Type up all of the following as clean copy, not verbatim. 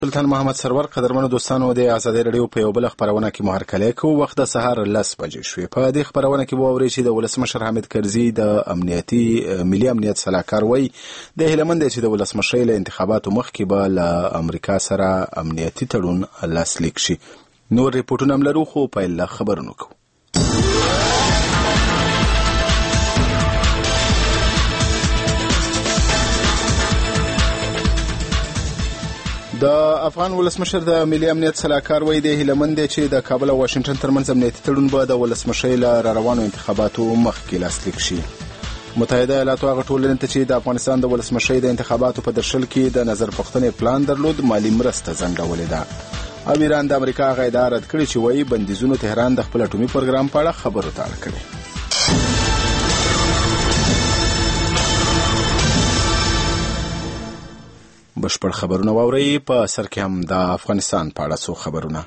سلطان محمد سرور قدرمنو دوستانو د آزادۍ رادیو په یو بل خبرونه کې مو هرکلی کوو. وخت د سهار 10 بجې شوې. په دې خبرونه کې به واورئ چې د ولسمشر حامد کرزي د ملي امنیت سلاکار وایي د هیلمند چې د ولسمشرۍ له انتخاباتو مخکې به له امریکا سره امنیتي تړون لاسلیک شي. نور ریپورټونه هم لرو خو پیل له خبرونو کوو. د افغان ولسمشر د ملي امنیت سلاکار وایي د هیلمند چې د کابل او واشنگټن ترمنځ امنیتي تړون به د ولسمشرۍ له روانو انتخاباتو مخکې لاسلیک شي. متحده ایالاتو هغه ټولنې ته چې د افغانستان د ولسمشرۍ د انتخاباتو په درشل کې د نظر پوښتنې پلان درلود مالي مرسته ځنډولې ده. او ایران د امریکا هغه ادعا رد کړې چې وایي بندیزونو تهران د خپل اټومي پروګرام په اړه خبرو ته اړ کړی. بشپړ خبرونه واورئ. په سر کې هم د افغانستان په اړه څو خبرونه.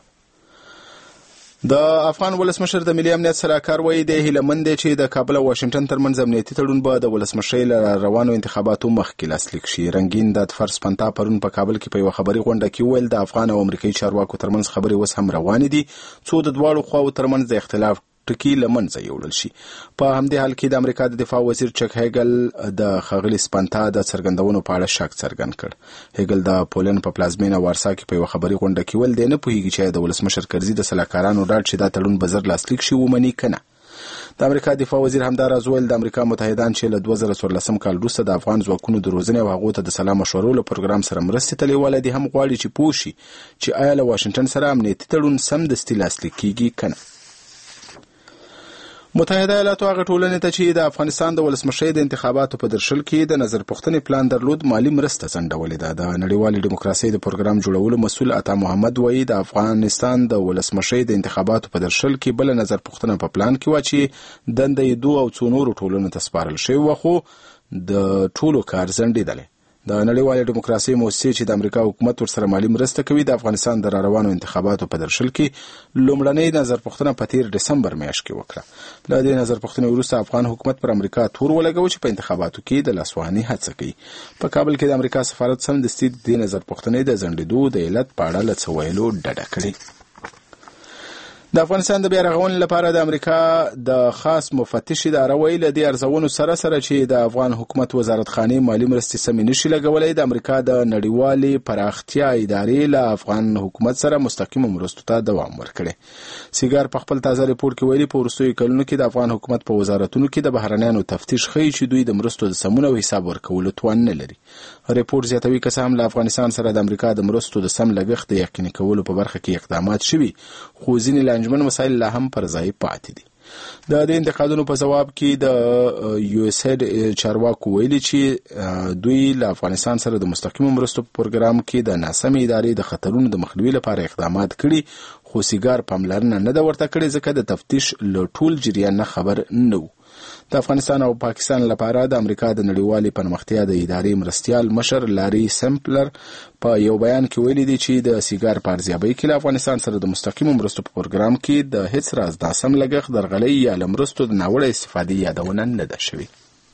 د افغان ولسمشر د ملي امنیت سلاکار وایي د هیلمند چې د کابل او واشنگټن ترمنځ امنیتي تړون به د ولسمشرۍ له روانو انتخاباتو مخکې لاسلیک شي. رنګین د فرس پنتا پرون په کابل کې په یو خبري غونډه کې وویل د افغان او امریکایي چارواکو ترمنځ خبرې اوس هم روانې دي څو د دواړو خواو ترمنځ د اختلاف ټکی لمنځه یوړل شي. په همدې حال کې د امریکا د دفاع وزیر چک هیګل د ښاغلي سپنتا د څرګندونو په اړه شک څرګند کړ. هیګل د پولند په پلازمینه وارسا کې په یو خبري غونډه کې ویل دی نه پوهیږي چې د ولسمشر کرزي د سلاکارانو ډاډ چې دا تړون به زر لاسلیک شي ومني کنه. د امریکا دفاع وزیر همداراز ویل د امریکا متحدان چې له 2014 کال وروسته د افغان ځواکونو د روزنې او هغو ته د سلا مشورو له پروګرام سره مرستې ته لیواله دي هم غواړي چې پوه شي چې آیا له واشنګټن سره امنیتي تړون سمدستي لاسلیک کیږي کنه. متحده ایالاتو هغه ټولنې ته چې د افغانستان د ولسمشرۍ د انتخاباتو په درشل کې د نظر پوښتنې پلان درلود مالي مرسته ځنډولې ده. د نړیوالې ډیموکراسۍ د پروګرام جوړولو مسؤل عطا محمد وایي د افغانستان د ولسمشرۍ د انتخاباتو په درشل کې بل نظر پوښتنه په پلان کې و چې دنده یې 2 او څو نورو ټولنو ته سپارل شوی و خو د ټولو کار ځنډېدلی. د نړیوالې ډیموکراسۍ مؤسسې چې د امریکا حکومت ورسره مالي مرسته کوي د افغانستان د روانو انتخاباتو په درشل کې لومړنۍ نظر پوښتنه په تیر ډسمبر میاشت کې وکړه. له دې نظر پوښتنې وروسته افغان حکومت پر امریکا تور ولګوي چې په انتخاباتو کې د لاسوهنې هڅه کوي. په کابل کې د امریکا سفارت سمدستي د دې نظر پوښتنې د ځنډېدو د علت په اړه له څه ویلو ډډه کړې. د افغانستان د بیا رغونې لپاره د امریکا د خاص مفتش اداره ویل د ارزونو سره چې د افغان حکومت وزارتخانې مالي مرستې سمې نشي لګولای د امریکا د نړیوالې پراختیا ادارې له افغان حکومت سره مستقیم مرستو ته دوام ورکړي. سیګار په خپل تازه ریپورت کې ویلي په وروستیو کلونو کې د افغان حکومت په وزارتونو کې د بهرنیانو تفتیش ښیي چې دوی د مرستو د سمون او حساب ورکولو توان نه لري. ریپورت زیاتوي که څه هم له افغانستان سره د امریکا د مرستو د سم لګښت د یقیني کولو په برخه کې اقدامات شوي خو ځینې لانجمن مسایل لا هم پر ځای پاتې دي. د دې انتقادونو په جواب کې د یو اس اید چارواکو ویلي چې دوی له افغانستان سره د مستقیم مرستو په پروګرام کې د ناسمې ادارې د خطرونو د مخنیوي لپاره اقدامات کړي خو سیګار پاملرنه نه ده ورته کړې ځکه د تفتیش له ټول جریان نه خبر نه و. د افغانستان او پاکستان لپاره د امریکا د نړیوالې پرمختیا د ادارې مرستیال مشر لاري سمپلر په یو بیان کې ویلي دی چې د سیګار په ارزیابۍ کې له افغانستان سره د مستقیم مرستو په پروګرام کې د هیڅ راز ناسم لګښت درغلۍ یا له مرستو د ناوړه استفادې یادونه نه ده شوې.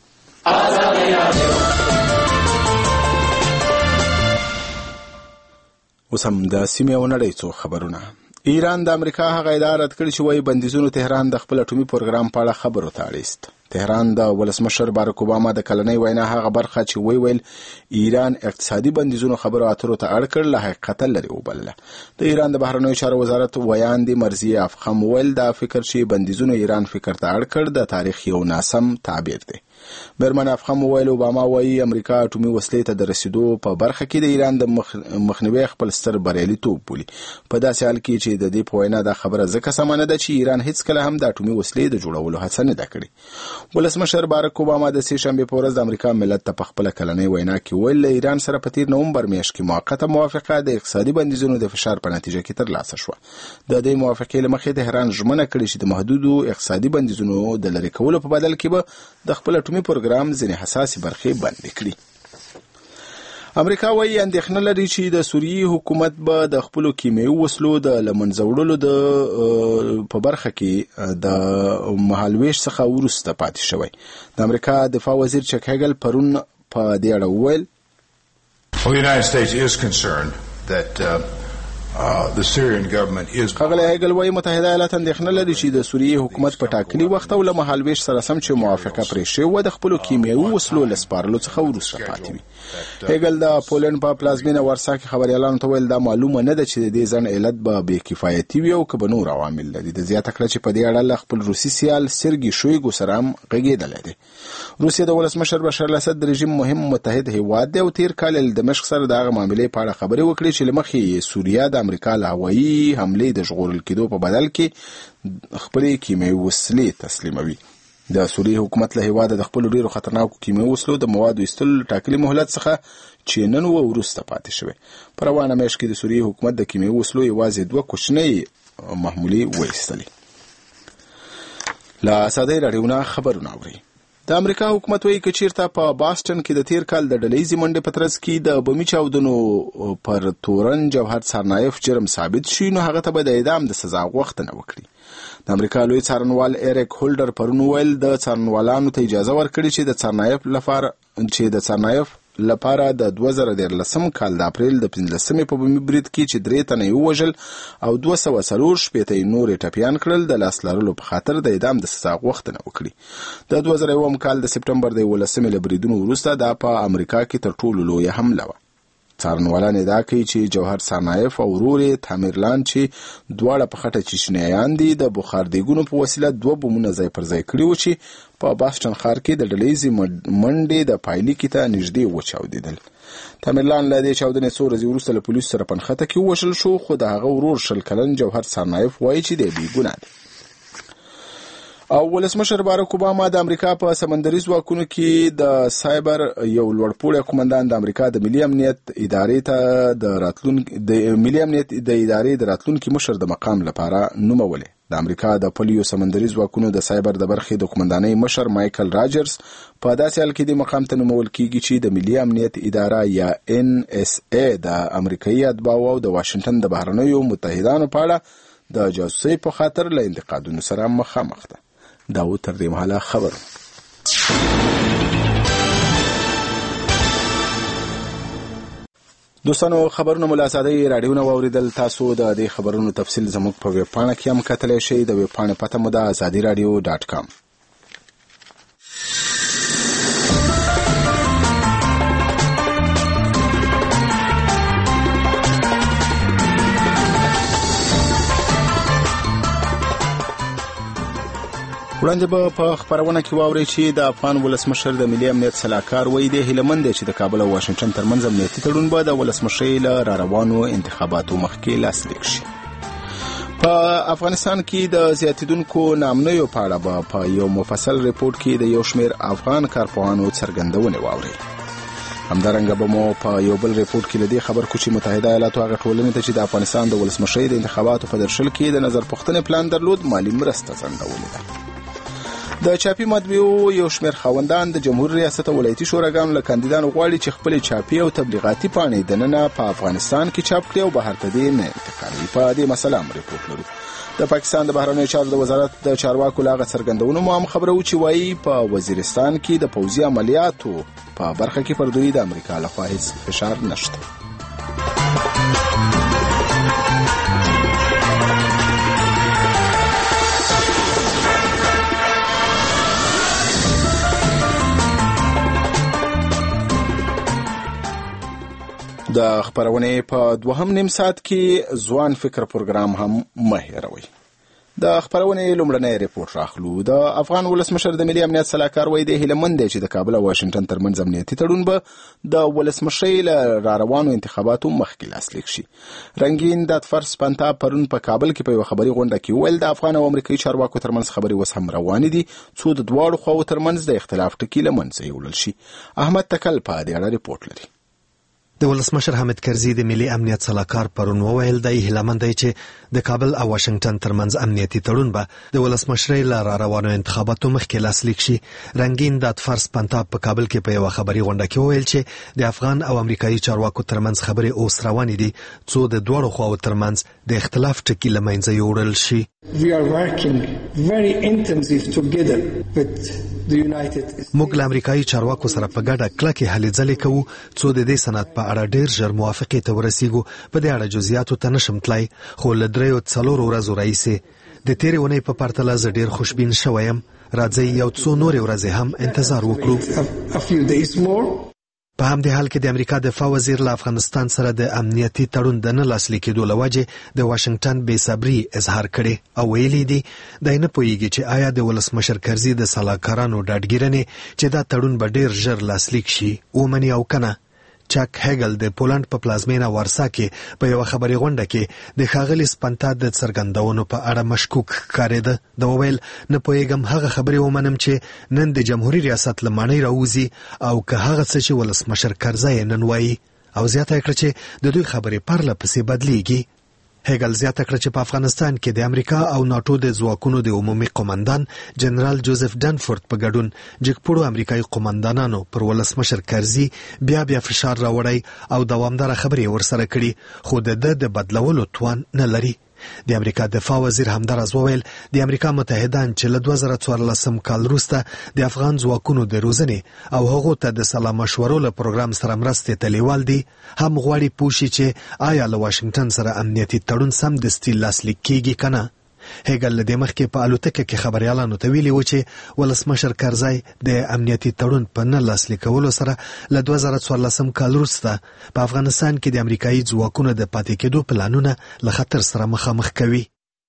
اوس هم د سیمې او نړۍ څو خبرونه. ایران د امریکا هغه ادعا رد کړې چې وایي بندیزونو تهران د خپل اټومي پروګرام په اړه خبرو ته اړیست. تهران د ولسمشر باراک اوباما د کلنۍ وینا هغه برخه چې ویل ایران اقتصادي بندیزونو خبرو اترو ته اړ کړ له حقیقت لري وبلله. د ایران د بهرنیو چارو وزارت ویاندې مرضیه افخم ویل دا فکر چې بندیزونو ایران فکر ته اړ کړ د تاریخ یو ناسم تعبیر دی. برمن افخم ویل اوباما وایي امریکا اټومي وسلې ته د رسیدو په برخه کې د ایران د مخنیوي خپل ستر بریالیتوب بولي. په داسې حال کې چې د دې په وینا دا خبره ځکه سمه نه ده چې ایران هیڅ کله هم د اټومي وسلې د جوړولو هڅه نه ده کړې. ولسمشر باراک اوباما د سې شنبې په ورځ د امریکا ملت ته په خپل کلنۍ وینا کې ویل له ایران سره په تیر نومبر میاشت کې موقته موافقه د اقتصادي بندیزونو د فشار په نتیجه کې ترلاسه شوه. د دې موافقې له مخې تهران ژمنه کړې چې د محدودو اقتصادي بندیزونو د لرې کولو په بدل کې به د خپل اټومي پروګرام ځینې حساسې برخې بندې کړي. امریکا وایي اندېښنه لري چې د سوریې حکومت به د خپلو کیمیاوي وسلو د له منځه وړلو په برخه کې د مهالویش څخه وروسته پاتې شوی. د امریکا دفاع وزیر چک هیګل پرون په دې اړه وویل The United States is concerned that the Syrian government is. هغه هیګل وايي متحده ایالات اندېښنه لري چې د سوریې حکومت په ټاکلي وخت او له مهالویش سره سم چې موافقه پرې شوې و د خپلو کیمیاوي وسلو له سپارلو څخه وروسته پاتې وي. هیګل د پولند په پلازمینه ورسا کې خبريالانو ته ویل دا معلومه نه ده چې د دې ځن علت به بې کفایتي وي او که به نور عوامل لري. د زیاته کړه چې په دې اړه له خپل روسي سیال سرګي شویګو سره هم غږېدلی دی. روسیه د ولسمشر بشار الاسد د رژیم مهم متحد هیواد دی او تیر کال له دمشق سره دغه معاملې په اړه خبرې وکړې چې لمخې سوریه د امریکا له هوایي حملې د ژغورل کېدو په بدل کې خپلې کیمیاوي وسلې تسلیموي. د سوریې حکومت له هیواده د خپل ډیرو خطرناکو کیمیاوي وسلو د موادو ایستلو ټاکلي مهلت څخه چې نن وروسته پاتې شوی. په روانه میاشت کې د سوریې حکومت د کیمیاوي وسلو یوازې 2 کوچنۍ محمولې وایستلې. لا ساده راډیونا خبرونه اوري. د امریکا حکومت وایي چې چیرته په باستن کې د تیر کال د ډلهیزې منډې په ترڅ کې د بمي چاودنو پر تورن جوهر سرنایف جرم ثابت شي نو هغه ته به د اعدام د سزا غوښتنه وکړي. د امریکا لوی څارنوال ایریک هولډر پرون ویل د څارنوالانو ته اجازه ورکړي چې د څارنایف لپاره د 2013 کال د اپریل د 15 په بمي برید کې چې 3 تنه یې وژل او 240 شپېته نور ټپیان کړل د لاس لرلو په خاطر د اعدام د سزا غوښتنه وکړي. د 2001 کال د سپټمبر د 11 له بریدونو وروسته دا په امریکا کې تر ټولو لویه حمله وه. څارنوالان ادعا کوي چې جوهر سرنایف او ورور یې تامرلان چې دواړه په خټه چشنیان دي د بخار دیګونو په وسیله 2 بمونه ځای پر ځای کړي و چې په باستن ښار کې د ډلهیزې منډې د پایلیکې ته نږدې وچاودېدل. تامرلان له دې چاودنې څو ورځې وروسته له پولیسو سره پنخته کې ووژل شو خو د هغه ورور 20 کلن جوهر سرنایف وایي چې دی بېګناه دی. او ولسمشر باراک اوباما د امریکا په سمندري ځواکونو کې د سایبر یو لوړپوړی قومندان د امریکا د ملي امنیت ادارې ته د ادارې د راتلونکي مشر د مقام لپاره نومولی. د امریکا د پولیو سمندري ځواکونو د سایبر د برخې د قومندانۍ مشر مایکل راجرز په داسې حال کې د مقام ته نومول کیږي چې د ملي امنیت اداره یا NSA د امریکایي اتباعو او د واشنگټن د بهرنیو متحدانو په اړه د جاسوسۍ په خاطر له انتقادونو سره مخامخ ده. دا و تر دې مهاله خبر. دوستانو خبرونه ملاسادي راډیوونه واوریدل. تاسو د دې خبرونو تفصیل زموږ په ویب پاڼه کې هم کتلی شئ. د ویب پاڼې پته مو ده azadiradio.com. وړاندې به په خبرونه کې واورئ چې د افغان ولسمشر د ملي امنیت سلاکار وایي دی هیلهمند دی چې د کابل او واشنگټن ترمنځ امنیتي تړون به د ولسمشرۍ له راروانو انتخاباتو مخکې لاسلیک شي. په افغانستان کې د زیاتیدونکو ناامنیو په اړه به په یو مفصل ریپورت کې د یو شمېر افغان کارپوهانو څرګندونې واورئ. همدارنګه به مو په یو بل ریپورت کې له دې خبر کو چې متحده ایالاتو هغه ټولنې ته چې د افغانستان د ولسمشرۍ د انتخاباتو په درشل کې د نظر پوښتنې پلان درلود مالي مرسته ځنډولې ده. د چاپي مطبعو یو شمېر خاوندان د جمهور ریاست او ولایتي شوراګانو له کاندیدانو غواړي چې خپلې چاپي او تبلیغاتي پاڼې دننه په افغانستان کې چاپ کړي او بهر ته دې نه انتقالوي. په دې مسله هم ریپورت لرو. د پاکستان د بهرنیو چارو د وزارت د چارواکو له هغه څرګندونو مو هم خبره و چې وایي په وزیرستان کې د پوځي عملیاتو په برخه کې پر دوی د امریکا لخوا هیڅ فشار نشته. د خبرونې په دوهم نیم ساعت کې ځوان فکر پروګرام هم مه هېروئ. د خبرونې لومړنی ریپورت راخلو. د افغان ولسمشر د ملي امنیت سلاکار وایي دی هیلهمند دی چې د کابل او واشنگټن ترمنځ امنیتي تړون به د ولسمشرۍ له راروانو انتخاباتو مخکې لاسلیک شي. رنګین دادفرس پنتا پرون په کابل کې په یوه خبري غونډه کې وویل د افغان او امریکایي چارواکو ترمنځ خبرې اوس هم روانې دي څو د دواړو خواو ترمنځ د اختلاف ټکي له منځه یوړل شي. احمد تکل په دې اړه ریپورت لري. د ولسمشر حامد کرزي د ملي امنیت سلاکار پرون وویل دی هیلهمند دی چې د کابل او واشنگټن ترمنځ امنیتي تړون به د ولسمشرۍ له راروانو انتخاباتو مخکې لاسلیک شي. رنګین دادفرس پنتاب په کابل کې په یوه خبري غونډه کې وویل چې د افغان او امریکایي چارواکو ترمنځ خبرې اوس روانې دي څو د دواړو خواو ترمنځ د اختلاف ټکي له منځه یوړل شي. We are working very intensive together with موږ له امریکایي چارواکو سره په ګډه کلکې هلې ځلې کوو څو د دې سند په اړه ډېر ژر موافقې ته ورسیږو. په دې اړه جزئیاتو ته نشم تلای، خو له 3-4 ورځو راهیسې د تېرې اونۍ په پرتله زه ډېر خوشبین شوی یم. راځئ یو څو نورې ورځې هم انتظار وکړو. په همدې حال کې د امریکا دفاع وزیر له افغانستان سره د امنیتي تړون د نه لاسلیک کېدو له وجې د واشنګټن بې صبري اظهار کړې او ویلي دي دی نه پوهیږي چې آیا د ولسمشر کرزي د سلاکارانو ډاډګیرنې چې دا تړون به ډېر ژر لاسلیک شي ومني او کنه. چاک هیګل د پولند په پلازمینه وارسا کې په یو خبري غونډه کې د ښاغلي سپنتا د څرګندونو په اړه مشکوک ښکارېده. د وویل نه پوهیږم هغه خبرې ومنم چې نن د جمهوریت ریاست له ماڼۍ راوځي او که هغه څه چې ولسمشر کرزی نن وایي، او زیاته کړه چې د دوی خبرې پرله پسې بدلیږي. هیګل زیاته کړه چې په افغانستان کې د امریکا او ناټو د ځواکونو د عمومي قومندان جنرال جوزف ډنفورد په ګډون جګپوړو امریکایي قومندانانو پر ولسمشر کرزي بیا فشار راوړی او دوامداره خبرې ورسره کړي، خو د بدلولو توان نه لري. د امریکا دفاع وزیر همداراز وویل د امریکا متحدان چې له 2014 کال وروسته د افغان ځواکونو د روزنې او هغو ته د سلا مشورو له پروګرام سره مرستې ته لیوال دي، هم غواړي پوه شي چې آیا له واشنګټن سره امنیتي تړون سمدستي لاسلیک کیږي که نه. هیګل له دې مخکې په الوتکه کې خبریالانو ته ویلي و چې ولسمشر کرزی د امنیتي تړون په نه لاسلیکولو سره له 2014 کال وروسته په افغانستان کې د امریکایي ځواکونو د پاتې کېدو پلانونه له خطر سره مخامخ کوي.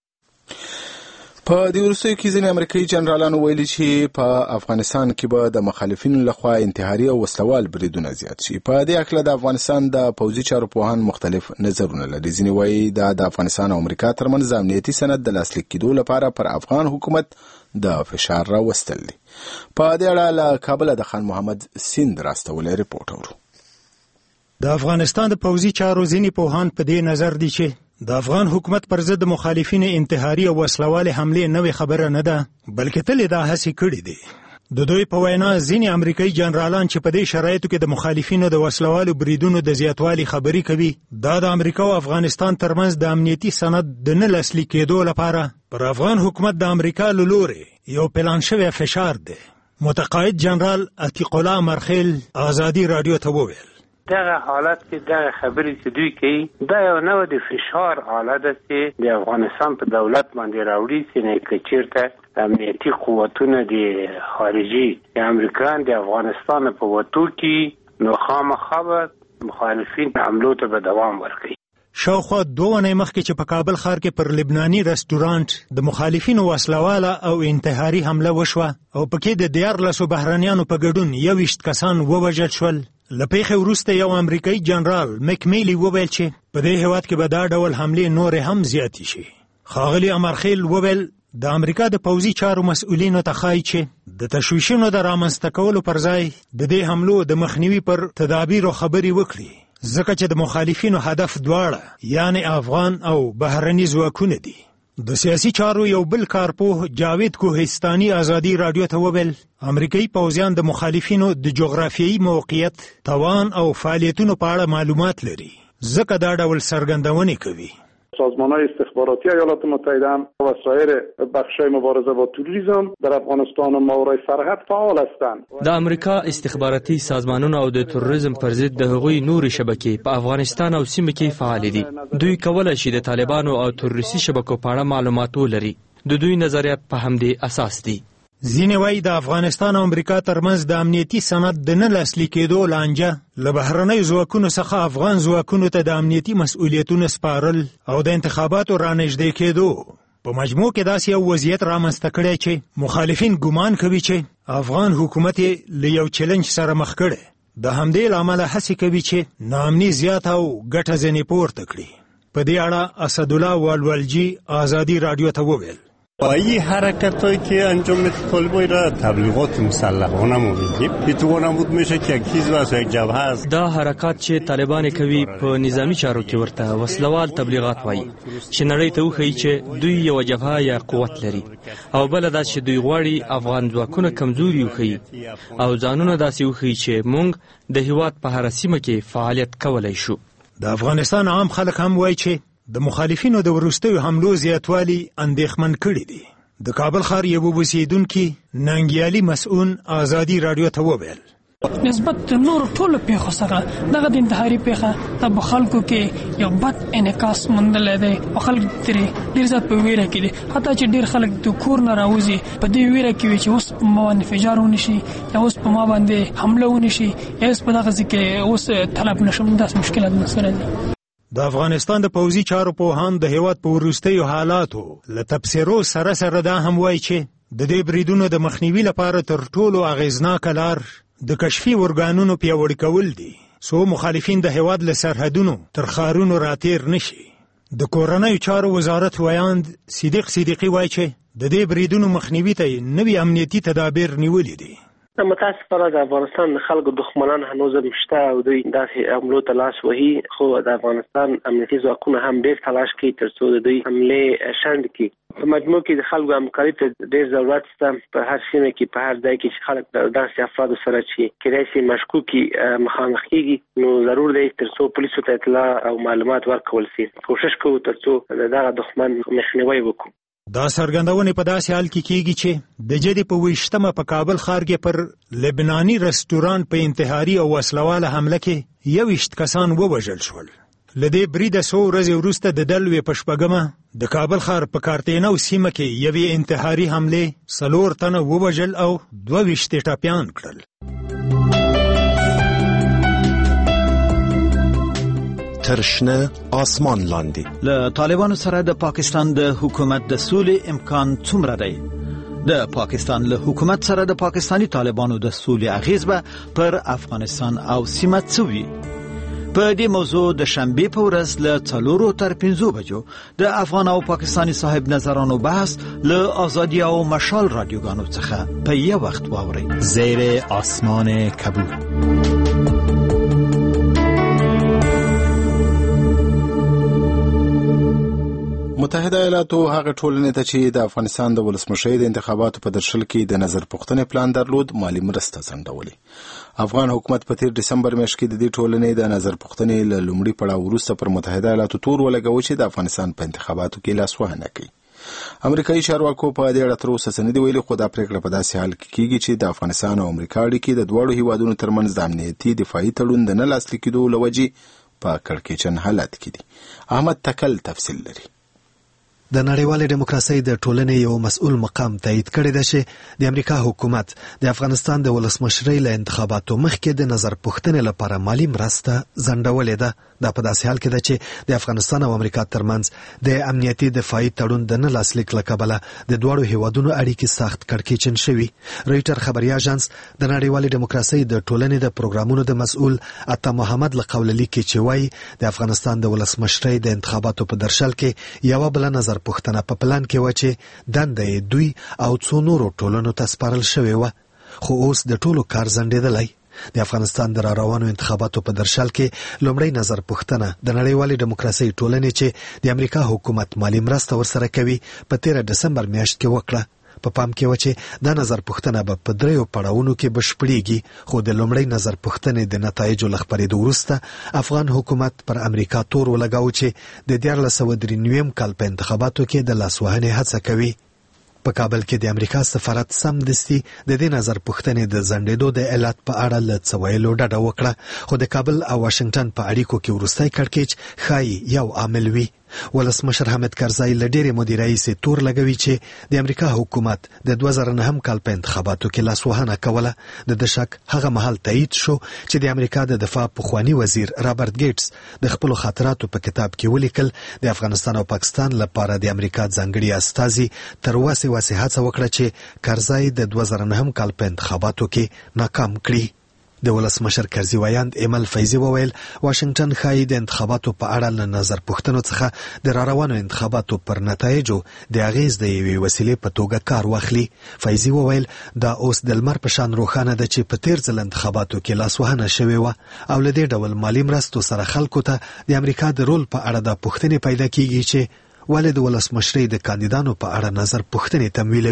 په دې وروستیو کې ځینې امریکایي جنرالانو ویلي چې په افغانستان کې به د مخالفینو لخوا انتحاري او وسلوال بریدونه زیات شي. په دې اړه د افغانستان د پوځي چارو پوهان مختلف نظرونه لري. ځینې وایي دا د افغانستان او امریکا ترمنځ د امنیتي سند د لاسلیک کېدو لپاره پر افغان حکومت د فشار راوستل دي. په دې اړه له کابل د خان محمد سیند راستولی ریپورټ اورو. د افغانستان د پوځي چارو ځینې پوهان په دې نظر دي چې د افغان حکومت پر ضد مخالفین انتحاري او وسلوالې حملې نوې خبره نه ده، بلکې تل دا هڅې کړې دي. د دوی په وینا ځینې امریکایي جنرالان چې په دې شرایطو کې د مخالفینو د وسلوالو بریدونو د زیاتوالي خبرې کوي، دا د امریکا او افغانستان ترمنځ د امنیتي سند د نه لاسلیک کېدو لپاره پر افغان حکومت د امریکا له لورې یو پلان شوی فشار دی. متقاعد جنرال عتیق الله مرخیل ازادي رادیو ته وویل دغه حالت کې دغه خبرې چې دوی کوي دا یو نوع د فشار حالت دی چې د افغانستان په دولت باندې راوړي چې نه چیرته امنیتي قوتونه د خارجي د امریکایان د افغانستان په وټو کې نو خامخا مخالفین حملو ته به دوام ورکړي. شاوخوا 2 ونې مخکې چې په کابل ښار کې پر لبناني رستورانت د مخالفینو وسلواله او انتحاري حمله وشوه او پکې د 14 بهرنیانو په ګډون 21 کسان ووژل شول. له پیښې وروسته یو امریکایي جنرال میک میلی وویل چې په دې هېواد کې به دا ډول حملې نورې هم زیاتې شي. ښاغلي امرخیل وویل د امریکا د پوځي چارو مسؤلینو ته ښایي چې د تشویشونو د رامنځته کولو پر ځای د دې حملو د مخنیوي پر تدابیرو خبرې وکړي، ځکه چې د مخالفینو هدف دواړه یعنی افغان او بهرني ځواکونه دي. د سیاسي چارو یو بل کارپوه جاوید کوهستاني ازادي رادیو ته وویل امریکایي پوځیان د مخالفینو د جغرافیایي موقعیت، توان او فعالیتونو په اړه معلومات لري، ځکه دا ډول څرګندونې کوي. سازمان‌های استخباراتی ایالات متحده و سایر بخش‌های مبارزه با تروریسم در افغانستان و ماورای سرحد فعال هستند. د امریکا استخباراتي سازمانونه او د تروریسم پر ضد د هغوی نورې شبکې په افغانستان او سیمه کې فعال دي. دوی کولای شي د طالبانو او تروریستي شبکو په اړه معلومات ولري. د دوی نظریات په همدې اساس دي. ځینې وایي د افغانستان او امریکا ترمنځ د امنیتي سند د نه لاسلیک کېدو لانجه له بهرنیو ځواکونو څخه افغان ځواکونو ته د امنیتي مسؤلیتونو سپارل او د انتخاباتو رانږدې کېدو په مجموع کې داسې یو وضعیت رامنځته کړی چې مخالفین ګمان کوي چې افغان حکومت یې له یو چلنج سره مخ کړی. د همدې له امله هڅې کوي چې ناامني زیاته او ګټه ځنې پورته کړي. په دې اړه اسدالله والولجي ازادي رادیو ته وویل با این حرکتایی که انجام میده طالبان را تبلیغات مسلحانه ما میگیم میتونه بود میشه که یک حزب است یک جبهه است. دا حرکات چې طالبان کوي په نظامی چارو کې ورته وسلوال تبلیغات وایي چې نړۍ ته وښیي چې دوی یو جبهه یا قوت لري، او بل دا چې دوی غواړي افغان ځواکونه کمزوري وښیي او ځانونه داسې وښیي چې موږ د هیواد په هر سیمه کې فعالیت کولای شو. د افغانستان عام خلک هم وایي چې د مخالفینو د وروستیو حملو زیاتوالی اندېښمن کړي دي. د کابل ښار یو اوسیدونکي ننګیالي مسعون ازادي رادیو ته وویل نسبت نور ټولو پیښو سره دغه د انتحاري پیښه د خلکو کې یو بد انعکاس موندلی دی او خلک ترې ډېر زیات په ویره کې دي حتی چې ډېر خلک د کور نه راوځي په دې ویره کې وي چې اوس په ما باندې انفجار ونشي یا اوس په ما باندې حمله ونشي یا اوس په دغه ځای کې اوس طلب نشم داسې مشکلات مسره دي د افغانستان د پوځي چارو پوهان د هیواد په وروستیو حالاتو له تبصرو سره دا هم وایي چې د دې بریدونو د مخنیوي لپاره تر ټولو اغیزناکه لار د کشفي ارګانونو پیاوړي کول دي څو مخالفین د هیواد له سرحدونو تر ښارونو راتیر نشي د کورنیو چارو وزارت ویاند صدیق صدیقي وایي چې د دې بریدونو مخنیوي ته نوي امنیتي تدابیر نیولي دي متاسفانه د افغانستان د خلکو دښمنان هنوز هم شته او دوی داسې حملو ته لاس وهي خو د افغانستان امنیتي ځواکونه هم ډېر تلاش کوي تر څو د دوی حملې شنډ کړي په مجموع کې د خلکو همکاري ته ډېر ضرورت شته په هر سیمه کې په هر ځای کې چې خلک د داسې افرادو سره چې کېدای شي مشکوکي مخامخ کېږي نو ضرور دی تر څو پولیسو ته اطلاع او معلومات ورکول شي کوشش کوو تر څو دغه دښمن مخنیوی وکړو دا څرګندونې په داسې حال کې کېږي چې د جدي په 28مه په کابل ښار کې پر لبناني رستوران په انتحاري او وسلواله حمله کې 21 کسان ووژل شول له دې بریده څو ورځې وروسته د دلوې په 8مه د کابل ښار په کارتینو سیمه کې یوې انتحاري حملې 4 تنه ووژل او 22 ټپیان کړل ترشنه آسمان لاندې له طالبانو سره د پاکستان د حکومت د سولې امکان څومره دی د پاکستان له حکومت سره د پاکستانی طالبانو د سولې اغیز به پر افغانستان او سیمه څوي په دې موضوع د شنبه په ورځ له 4 تر 5 بجو د افغان او پاکستانی صاحب نظرانو بحث له آزادی او مشال رادیوګانو څخه په یو وخت واوري زیر آسمان کبود متحده ایالاتو هغه ټولنې ته چې د افغانستان د ولسمشۍ د انتخاباتو په درشل کې د نظر پوښتنې پلان درلود مالی مرسته ځنډولې افغان حکومت په 13 دسمبر میاشت کې د دې ټولنې د نظر پوښتنې له لومړي پړاو وروسته پر متحده ایالاتو تور ولګوي چې د افغانستان په انتخاباتو کې لاسوهنه کوي امریکایي چارواکو په دې اړه تر اوسه څه نه دي ویلي خو دا پریکړه په داسې حال کې کېږي چې د افغانستان او امریکا اړیکې د دواړو هیوادونو ترمنځ د امنیتي دفاعي تړون د نه لاسلیک کېدو له وجې په کړکېچن حالت کې دي احمد تکل تفصیل لري د نړیوالې دیموکراسۍ د ټولنې یو مسؤل مقام تایید کړی دی چې د امریکا حکومت د افغانستان د ولسمشرۍ له انتخاباتو مخکې د نظر پوښتنې لپاره مالی مرسته ځنډولې ده دا په داسې حال کې ده چې د افغانستان او امریکا ترمنځ د امنیتي دفاعي تړون د نه لاسلیک له کبله د دواړو هیوادونو اړیکې سخت کړکېچن شوي رویټر خبري اژانس د نړیوالې دیموکراسۍ د ټولنې د پروګرامونو د مسؤل عطا محمد له قوله لیکي چې وایي د افغانستان د ولسمشرۍ د انتخاباتو په درشل کې یو بل نظر پوښتنه په پلان کې و چې دنده دوی او څو نورو ټولنو ته سپارل شوې و خو اوس د ټولو کار ځنډېدلی د افغانستان د روانو انتخاباتو په درشل کې لومړی نظر پوښتنه د نړیوالې دیموکراسۍ ټولنې چې د امریکا حکومت مالی مرسته ورسره کوي په 13 دسمبر میاشت کې وکړه په پام کې و چې دا نظر پوښتنه به په 3 پړاوونو کې بشپړېږي خو د لومړی نظر پوښتنې د نتایجو له خپرېدو وروسته افغان حکومت پر امریکا تور ولګاوه چې د 1993 کال په انتخاباتو کې د لاسوهنې هڅه کوي په کابل کې د امریکا سفارت سمدستي د دې نظر پوښتنې د ځنډېدو د علت په اړه له څه ویلو ډډه وکړه خو د کابل او واشنگټن په اړیکو کې وروستی کړکېچ ښایي یو عامل وي ولسمشر حامد کرزی له ډېرې مودې راهیسې تور لګوي چې د امریکا حکومت د 2009 کال په انتخاباتو کې لاسوهنه کوله د شک هغه مهال تایید شو چې د امریکا د دفاع پخوانی وزیر رابرټ ګیټس د خپل خاطراتو په کتاب کې ولیکل د افغانستان او پاکستان لپاره د امریکا ځانګړي استازي تر اوسه هڅه وکړه چې کرزی د 2009 کال په انتخاباتو کې ناکام کړي د ولسمشر کرزي ویاند ایمل فیضي وویل واشنگټن ښایي د انتخاباتو په اړه له نظر پوښتنو څخه د راروانو انتخاباتو پر نتایجو د اغیز د یوې وسیلې په توګه کار واخلي فیضي وویل دا اوس د لمر په شان روښانه ده چې په 13 ځل انتخاباتو کې لاسوهنه شوې وه او له دې ډول مالی مرستو سره خلکو ته د امریکا د رول په اړه د پوښتنې پیدا کیږي چې ولې د ولسمشرۍ د کاندیدانو په اړه نظر پوښتنې تمویلوي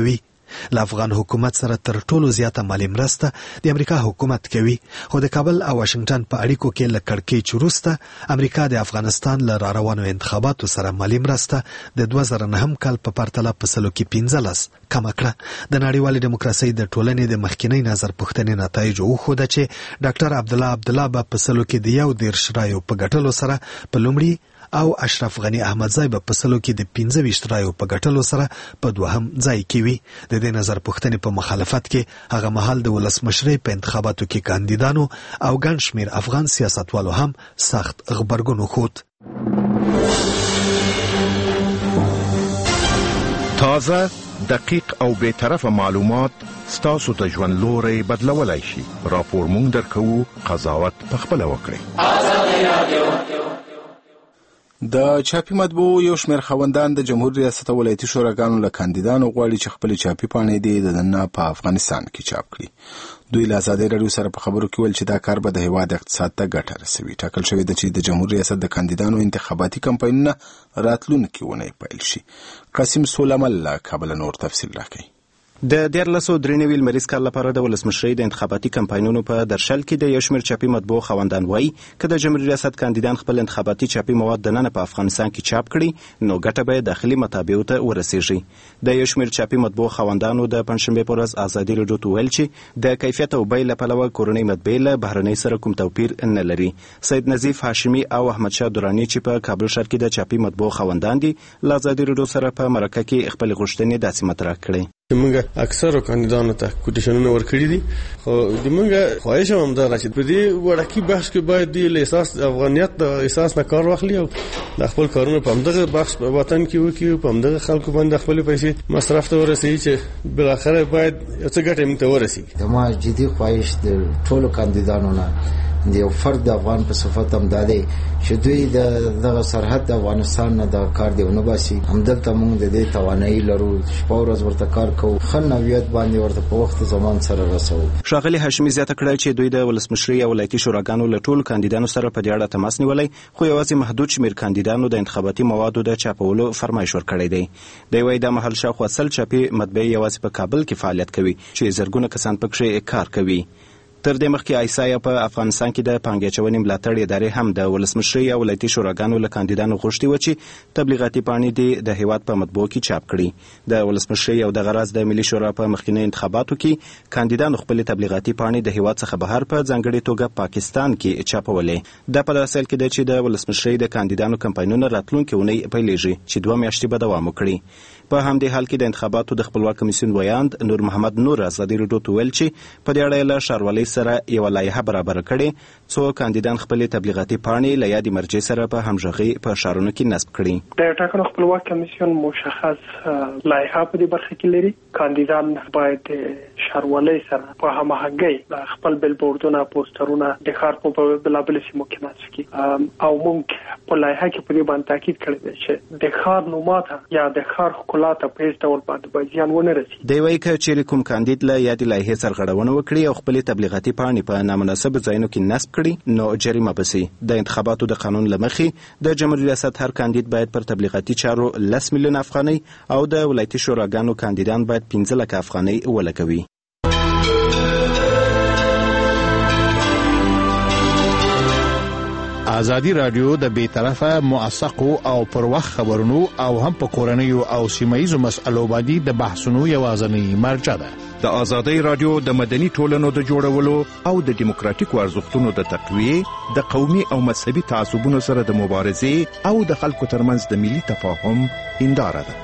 له افغان حکومت سره تر ټولو زیاته مالي مرسته د امریکا حکومت کوي، خو د کابل او واشنگټن په اړیکو کې له کړکېچ وروسته امریکا د افغانستان له راروانو انتخاباتو سره مالي مرسته د 2009 کال په پرتله په 15 کم کړه. د نړیوالې دیموکراسۍ د ټولنې د مخکینی نظر پوښتنې نتایج وښوده چې ډاکټر عبدالله به په 100 کې د 11 رایو په ګټلو سره په لومړي او اشرف غنی احمدزی به په 100 کې د 15 رایو په ګټلو سره په دوهم ځای کې وي. د دې نظر پوښتنې په مخالفت کې هغه مهال د ولسمشرۍ په انتخاباتو کې کاندیدانو او ګڼ شمېر افغان سیاستوالو هم سخت غبرګون وښود. تازه، دقیق او بی‌طرفه معلومات ستاسو د ژوند لوري بدلولای شي. راپور مونږ درکوو، قضاوت پخپله وکړئ. د چاپي مطبوع یو شمېر خاوندان د جمهور ریاست ولایتي شوراګانو له کاندیدانو غواړي چې خپل چاپي پاڼې د دننه په افغانستان کې چاپ کړي. دوی له ازادي راډیو سره په خبرو کې ویل چې دا کار به د هیواد اقتصاد ته ګټه رسوي. ټاکل شوی ده چې د جمهور ریاست د کاندیدانو انتخاباتي کمپاینونه راتلونکي اونۍ پیل شي. قاسم سولمل له کابل نور تفصیل راکوي. د 1393 لمریز کال لپاره د ولسمشرۍ د انتخاباتي کمپاینونو په درشل کې د یو شمېر چاپي مطبوع خاوندان وایي که د جمهوریت ریاست کاندیدان خپل انتخاباتي چاپي مواد دننه په افغانستان کې چاپ کړي نو ګټه به داخلي مطابعو ته ورسیږي. د یو شمېر چاپي مطبوع خاوندانو د پنځشنبې په ورځ ازادي راډیو ته ویل چې د کیفیت او بیې له پلوه کورنۍ مطبعې له بهرنۍ سره کوم توپیر نه لري. سید نظیف هاشمي او احمد شاه دراني چې په کابل ښار کې د چاپي مطبوع خاوندان دي له ازادي راډیو سره په مرکه کې خپل غوښتنې داسې مطرح کړې. موږ اکثرو کاندیدانو ته کوټیشنونه ورکړي دي، خو د موږ خواهش هم همدغه چې په دې وړکي بحث کې باید د احساس افغانیت د احساس نه کار واخلي او د خپل کارونه په همدغه بحث په وطن کې وکړي، په همدغه خلکو باندې خپل پیسې مصرف ته ورسوي چې بالاخره باید څه ګټه موږ ته ورسیږي. زما جدي خواهش د ټولو کاندیدانو نه د یو فرد افغان په صفت هم دا دی چې دوی دغه سرحد د افغانستان نه د کار دی ونه باسي. همدلته موږ د دې توانایي لرو، شپه ورځ ورته کار کوو، ښه نوعیت باندې ورته په وخت زمان سره رسوو. ښاغلي هاشمي زیاته کړه چې دوی د ولسمشرۍ او ولایتي شوراګانو له ټولو کاندیدانو سره په دې اړه تماس نیولی، خو یوازې محدود شمېر کاندیدانو د انتخاباتي موادو د چاپولو فرمایش ورکړی دی. دی وایي دا مهال شاوخوا 100 چاپي مطبعې یوازې په کابل کې فعالیت کوي چې زرګونه کسان پکښې کار کوي. تر دې مخکې آیسایا په افغانستان کې د پانګې اچونې ملاتړ ادارې هم د ولسمشرۍ او ولایتي شوراګانو له کاندیدانو غوښتي و چې تبلیغاتي پاڼې دې د هیواد په مطبوعو کې چاپ کړي. د ولسمشرۍ او دغه راز د ملي شورا په مخکینی انتخاباتو کې کاندیدانو خپلې تبلیغاتي پاڼې د هیواد څخه بهر په ځانګړې توګه پاکستان کې چاپولې. دا په داسې حال کې ده چې د ولسمشرۍ د کاندیدانو کمپاینونه راتلونکې اونۍ پیلېږي چې 2 میاشتې به دوام وکړي. په همدې حال کې د انتخاباتو د خپلواک کمیسیون ویاند نور محمد نور ازادي راډیو ته ویل چې په دې اړه له ښاروالۍ سره یوه لایحه برابره کړې څو کاندیدان خپلې تبلیغاتي پاڼې له یادې مرجع سره په همغږۍ په ښارونو کې نصب کړي. د ټاکنو خپلواک کمیسیون مشخص لایحه په دې برخه کې لري. کاندیدان باید ښاروالۍ سره په همغږۍ خپل بیلبوردونه، پوسټرونه د ښار په بلابل سیمو کې نصب کړي او موږ په لایحه کې په دې باندې تاکید کړی دی چې د ښار نوماته یا د ښار ښکلا ته په هیڅ ډول باندې زیان ونه رسي. دی وایي که چیرې کوم کاندید له یادې لایحې سرغړونه وکړي او خپلې تبلیغاتي پاڼې په نامناسبو ځایونو کې نصب کړي نو جریمه به سي. د انتخاباتو د قانون له مخې د جمهوریت ریاست هر کاندید باید پر تبلیغاتي چارو 10 میلیون افغانۍ او د ولایتي شوراګانو کاندیدان باید 15 لکه افغانۍ ولګوي. ازادي راډیو د بی‌طرفه، موثقو او پر وخت خبرونو او هم په کورنیو او سیمایي مسألو باندې د بحثونو یوازینی مرجع ده. د ازادي راډیو د مدني ټولنو د جوړولو او د دیموکراتیکو ارزښتونو د تقویې، د قومي او مذهبي تعصبونو سره د مبارزې او د خلکو ترمنځ د ملي تفاهم هنداره ده.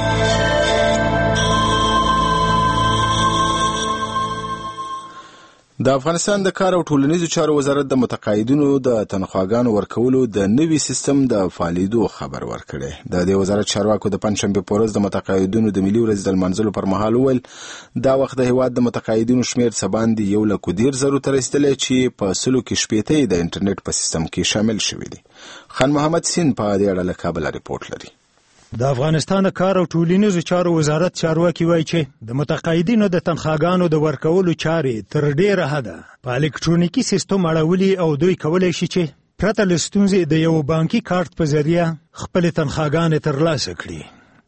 د افغانستان د کار او ټولنیزو چارو وزارت د متقاعدینو د تنخواګانو ورکولو د نوي سیستم د فعالیدو خبر ورکړی. د دې وزارت چارواکو د پنځشنبې په ورځ د متقاعدینو د ملي ورځې د لمانځلو پر مهال وویل دا وخت د هیواد د متقاعدینو شمېر څه باندې 110,000 ته رسیدلی چې په 100 کې 80 د انټرنیټ په سیستم کې شامل شوي دي. خان محمد سین په دې اړه له کابل ریپورت لري. د افغانستان کار او ټولنیزو چارو وزارت چارواکي وایي چې د متقاعدینو د تنخواګانو د ورکولو چارې تر ډیره حده په الکترونیکي سیستم اړولي او دوی کولی شي چې پرته له ستونزې د یو بانکي کارت په ذریعه خپل تنخواګانې ترلاسه کړي.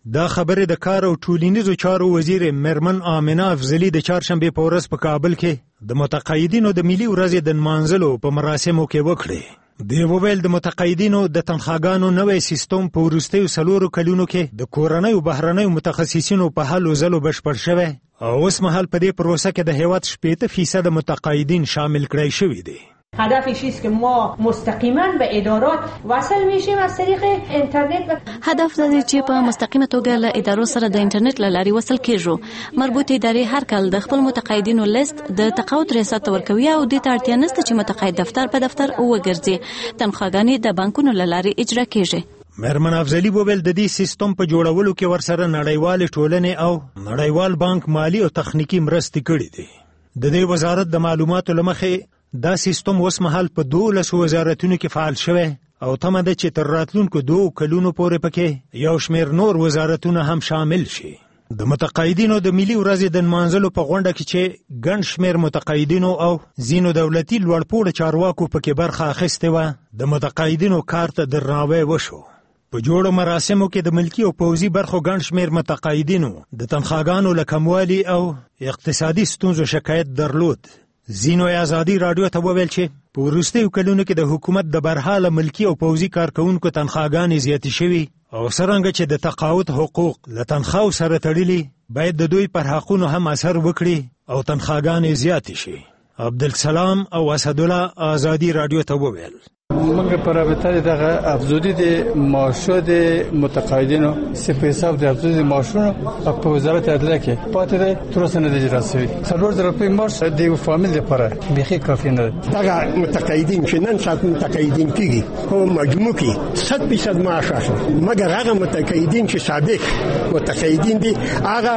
دا خبره د کار او ټولنیزو چارو وزیر میرمن آمنه افضلي د چهارشنبه په ورځ په کابل کې د متقاعدینو د ملي ورځې د نمانځلو په مراسمو کې وکړه. د وویل د متقاعدینو د تنخواګانو نوې سیستم په وروستیو 4 کلونو کې د کورنۍ او بهرنۍ متخصصینو په حل وزلو بشپړ شوی او اوس مهال په دې پروسه کې د هیواد 80% متقاعدین شامل کړای شوي دي. هدفش است که ما مستقیما به ادارات وصل میشیم از طریق اینترنت. هدف دا دی چې په مستقیمه توګه له ادارو سره د انټرنیټ له لارې وصل کیږو. مربوطه ادارې هر کال د خپل متقاعدینو لیست د تقاعد ریاست ورکوي او د اړتیا نشته چې متقاعد دفتر په دفتر وګرځي. تنخواګانې د بانکونو له لارې اجرا کیږي. میرمن افضلي وویل د دې سیستم په جوړولو کې ورسره نړیوال ټولنې او نړیوال بانک مالی او تخنیکی مرستې کړې دي. د دې وزارت د معلوماتو لمخې دا سیستم اوس مهال په 12 وزارتونو کې فعال شوی او تمه ده چې تر راتلونکو 2 کلونو پورې پکې یو شمېر نور وزارتونه هم شامل شي. د متقاعدینو د ملي ورځې د نمانځلو په غونډه کې چې ګڼ شمېر متقاعدینو او ځینو دولتي لوړپوړو چارواکو پکې برخه اخیستې وه، د متقاعدینو کار ته درناوی وشو. په جوړو مراسمو کې د ملکی او پوځي برخو ګڼ شمېر متقاعدینو د تنخواګانو له کموالي او اقتصادي ستونزو شکایت درلود. زینو ازادي رادیو ته وویل چې په وروستیو کلونو کې د حکومت د برحاله ملکی او پوځي کارکونکو تنخواګانې زیاتې شوي او څرنګه چې د تقاعد حقوق له تنخواو سره تړلي باید د دوی پر حقونو هم اثر وکړي او تنخواګانې زیاتې شي. عبدالسلام او اسدالله ازادي رادیو ته وویل موږ په رابطه دغه افزودی د معاشات متقاعدینو په حساب د افزودی معاشونو په وزارت عدلیه کې پاتې ده تر اوسه نه دی اجرا شوی. 4 روپۍ معاش د فامیل لپاره بيخي کافي نه ده. دغه متقاعدین چې نن سات متقاعدین کیږي په مجموع کې 100% معاش اخلي، مګر هغه متقاعدین چې سابق متقاعدین دي هغه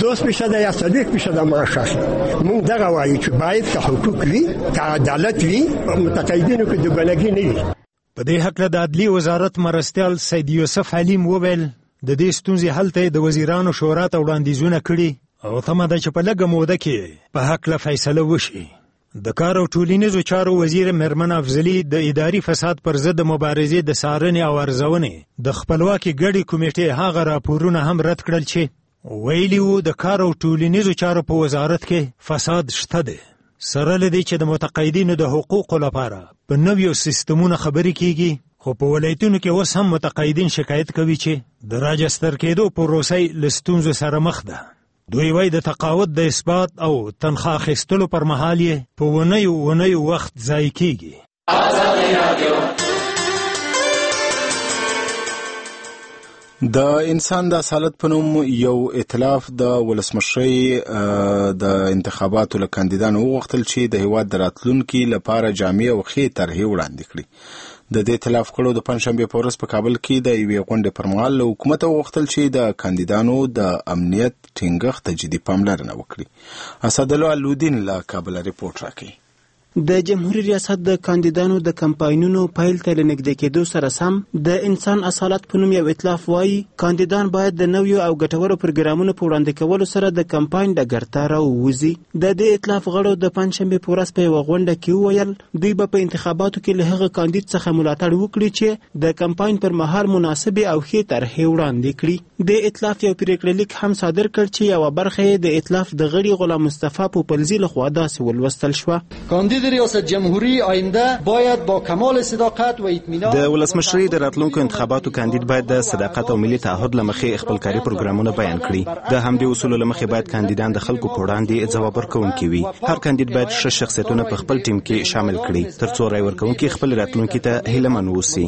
50% یا 30% معاش اخلي. موږ دغه وایو چې باید که حقوق وي که عدالت وي متقاعدینو کې د ګناګي په دې حق د عدلیې وزارت مرستیال سید یوسف حلیم وویل د دې ستونزې حل ته د وزیرانو شورا ته وړاندیزونه کړي او تمه ده چې په لږه موده کې په حق له فیصله وشي. د کار او ټولنیزو چارو وزیر میرمن افضلي د اداري فساد پر ضد مبارزې د څارنې او ارزونې د خپلواکي ګډې کمیټې هغه راپورونه هم رد کړل چې ویلي وو د کار او ټولنیزو چارو په وزارت کې فساد شته دی. سره لدی چې د متقاعدینو د حقوقو لپاره په نویو سیستمونو خبرې کیږي، خو په ولایتونو کې اوس هم متقاعدین شکایت کوي چې د راجستر کېدو پروسه له ستونزو سره مخ ده. دوی وایي د تقاعد د اثبات او تنخواه اخیستلو پر مهال یې په ونیو وخت ضایع کیږي. د انسان د اصالت په نوم یو ائتلاف د ولسمشرۍ د انتخاباتو له کاندیدانو وغوښتل چې د هیواد د راتلونکي لپاره جامع او ښې طرحې وړاندې کړي. د دې ائتلاف کړو د پنځشنبې په ورځ په کابل کې د یوې غونډې پر مهال له حکومته وغوښتل چې د کاندیدانو د امنیت ټینګښت ته جدي پاملرنه وکړي. اسدالله الودین له کابل ریپورت راکوي. د جمهوریت ریاست د کاندیدانو د کمپاینونو پیل ته لنږدې کېدو سره سم د انسان اصالت په نوم یو ائتلاف وایي کاندیدان باید د نویو او ګټورو پروګرامونو په وړاندې کولو سره د کمپاین ډګر ته راووځي. د دې ائتلاف غړو د پنځشنبې په ورځ په یوه غونډه کې وویل دوی به په انتخاباتو کې له هغه کاندید څخه ملاتړ وکړي چې د کمپاین پر مهال مناسبې او ښې طرحې وړاندې کړي. د ائتلاف یو پریکړه لیک هم صادر کړ چې یوه برخه یې د ائتلاف د غړي غلام مصطفی پوپلزي لخوا داسې ولوستل شوه: کاندید ریاست جمهوری آینده باید با کمال صداقت و اطمینان د ولسمشرۍ د راتلونکو انتخاباتو کاندید باید د صداقت او ملي تعهد له مخې خپل کاري پروګرامونه بیان کړي. د همدې اصولو له مخې باید کاندیدان د خلکو په وړاندې ځواب ورکوونکي وي. هر کاندید باید ښه شخصیتونه په خپل ټیم کې شامل کړي ترڅو رای ورکوونکي خپل راتلونکي ته هیلهمن واوسي.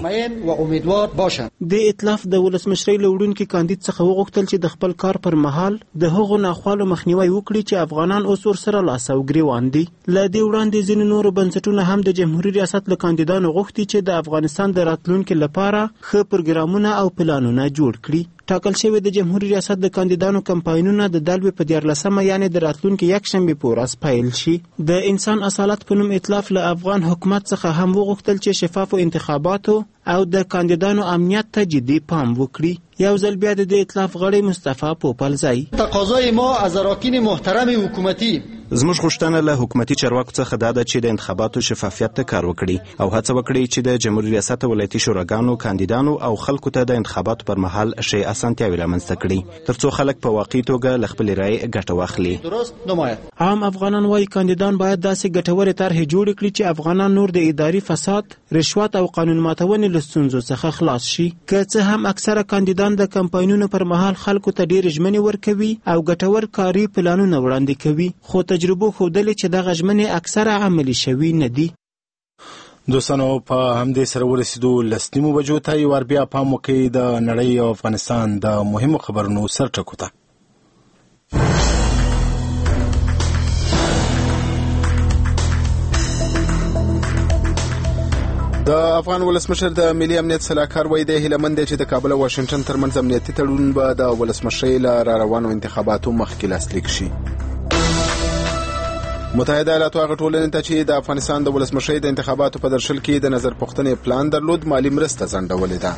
د ائتلاف د ولسمشرۍ له وړونکي کاندید څخه وغوښتل چې د خپل کار پر مهال د هغو ناخوالو مخنیوی وکړي چې افغانان اوس ورسره لاس او ګریوان دي. له دې وړاندې ځینې نورو بنسټونه هم د جمهوریت ریاست له کاندیدانو غوښتي چې د افغانستان د راتلونکي لپاره ښه پروګرامونه او پلانونه جوړ کړي. ټاکل شوی د جمهوریت ریاست د کاندیدانو کمپاینونه د دلوي په 14 یعنی د راتلونکي یکشنبې په ورځ پیل شي. د انسان اصالت په نوم ائتلاف له افغان حکومت څخه هم وغوښتل چې شفافو انتخاباتو او د کاندیدانو امنیت ته جدي پام وکړي. یو ځل بیا د ائتلاف غړی مصطفی پوپلزی: تقاضای ما از اراکین محترم حکومتی زموږ غوښتنه له حکومتي چارواکو څخه دا ده چې د انتخاباتو شفافیت ته کار وکړي او هڅه وکړي چې د جمهوریت ریاست ولایتي شوراګانو کاندیدانو او خلکو ته د انتخاباتو پر مهال شی اسانتیاوې رامنځته کړي ترڅو خلک په واقعي توګه له خپلې رایې ګټه واخلي. عام افغانان وايي کاندیدان باید داسې ګټورې طرحې جوړې کړي چې افغانان نور د اداري فساد، رشوت او قانون ماتونې له ستونزو څخه خلاص شي. که څه هم اکثره کاندیدان د کمپاینونو پر مهال خلکو ته ډېرې ژمنې ورکوي او ګټور کاري پلانونه وړاندې کوي، خو تجربو ښودلې چې دغه ژمنې اکثره عملي شوي نه دي. دوستانو په همدې سره ورسېدو 10 بجو ته یو وار بیا پام وکړئ د نړۍ او افغانستان د مهمو خبرونو سرټکو ته. د افغان ولسمشر د ملي امنیت سلاکار وایي د هیلمند چې د کابل او واشنگټن ترمنځ امنیتي تړون به د ولسمشرۍ له راروانو انتخاباتو مخکې لاسلیک شي. متحده ایالاتو هغه ټولنې ته چې د افغانستان د ولسمشرۍ د انتخاباتو په درشل کې د نظر پوښتنې پلان درلود مالی مرسته ځنډولې ده.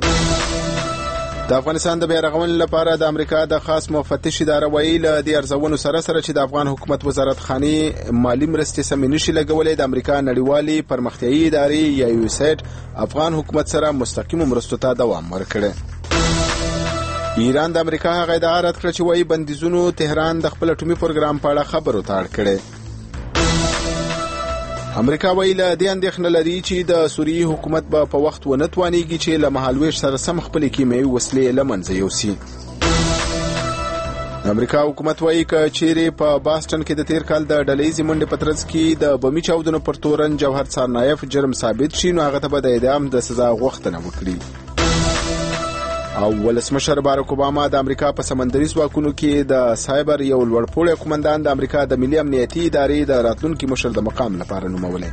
د افغانستان د بیارغونې لپاره د امریکا د خاص مفتش اداره وایي له دې ارزونو سره چې د افغان حکومت وزارت خاني مالی مرستې سمې نشي لګولې، د امریکا نړیوالې پرمختیایي ادارې یا USAID افغان حکومت سره مستقیمو مرستو ته دوام ورکړي. ایران د امریکا هغه ادعا رد کړه چې وایي بندیزونو تهران د خپل اټومي پروګرام په اړه خبرو ته اړ کړي. امریکا وایي له دې اندېښنه لري چې د سوریې حکومت به په وخت ونه توانیږي چې له مهالویش سره سم خپلې کیمیاوي وسلې له منځه یوسي. امریکا حکومت وایي که چیرې په باستن کې د تیر کال د ډلهیزې منډې په ترڅ کې د بمي چاودنو پر تورن جوهر څارنایف جرم ثابت شي نو هغه ته به د اعدام د سزا غوښتنه وکړي. او ولسمشر باراک اوباما د امریکا په سمندري ځواکونو کې د سایبر یو لوړپوړی قومندان د امریکا د ملي امنیتي ادارې د راتلونکي مشر د مقام لپاره نومولی.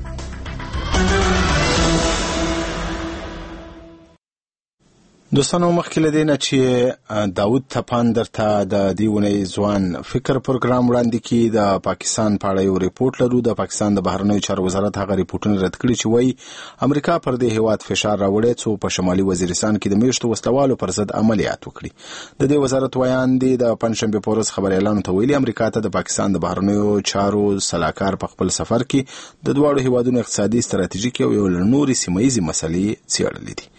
دوستانو مخکې له دې نه چې داود تپان درته د دې اونۍ ځوان فکر پروګرام وړاندې کړي، د پاکستان په اړه یو ریپورټ لرو. د پاکستان د بهرنیو چارو وزارت هغه ریپورټونه رد کړي چې وایي امریکا پر دې هیواد فشار راوړی څو په شمالي وزیرستان کې د میشتو وسلوالو پر ضد عملیات وکړي. د دې وزارت ویان دی د پنځشنبې په ورځ خبر اعلان ته ویلي امریکا ته د پاکستان د بهرنیو چارو سلاکار په خپل سفر کې د دواړو هیوادونو اقتصادي ستراتیژیکي او یو نورې سیمه‌ییزې مسلې څېړلې دي.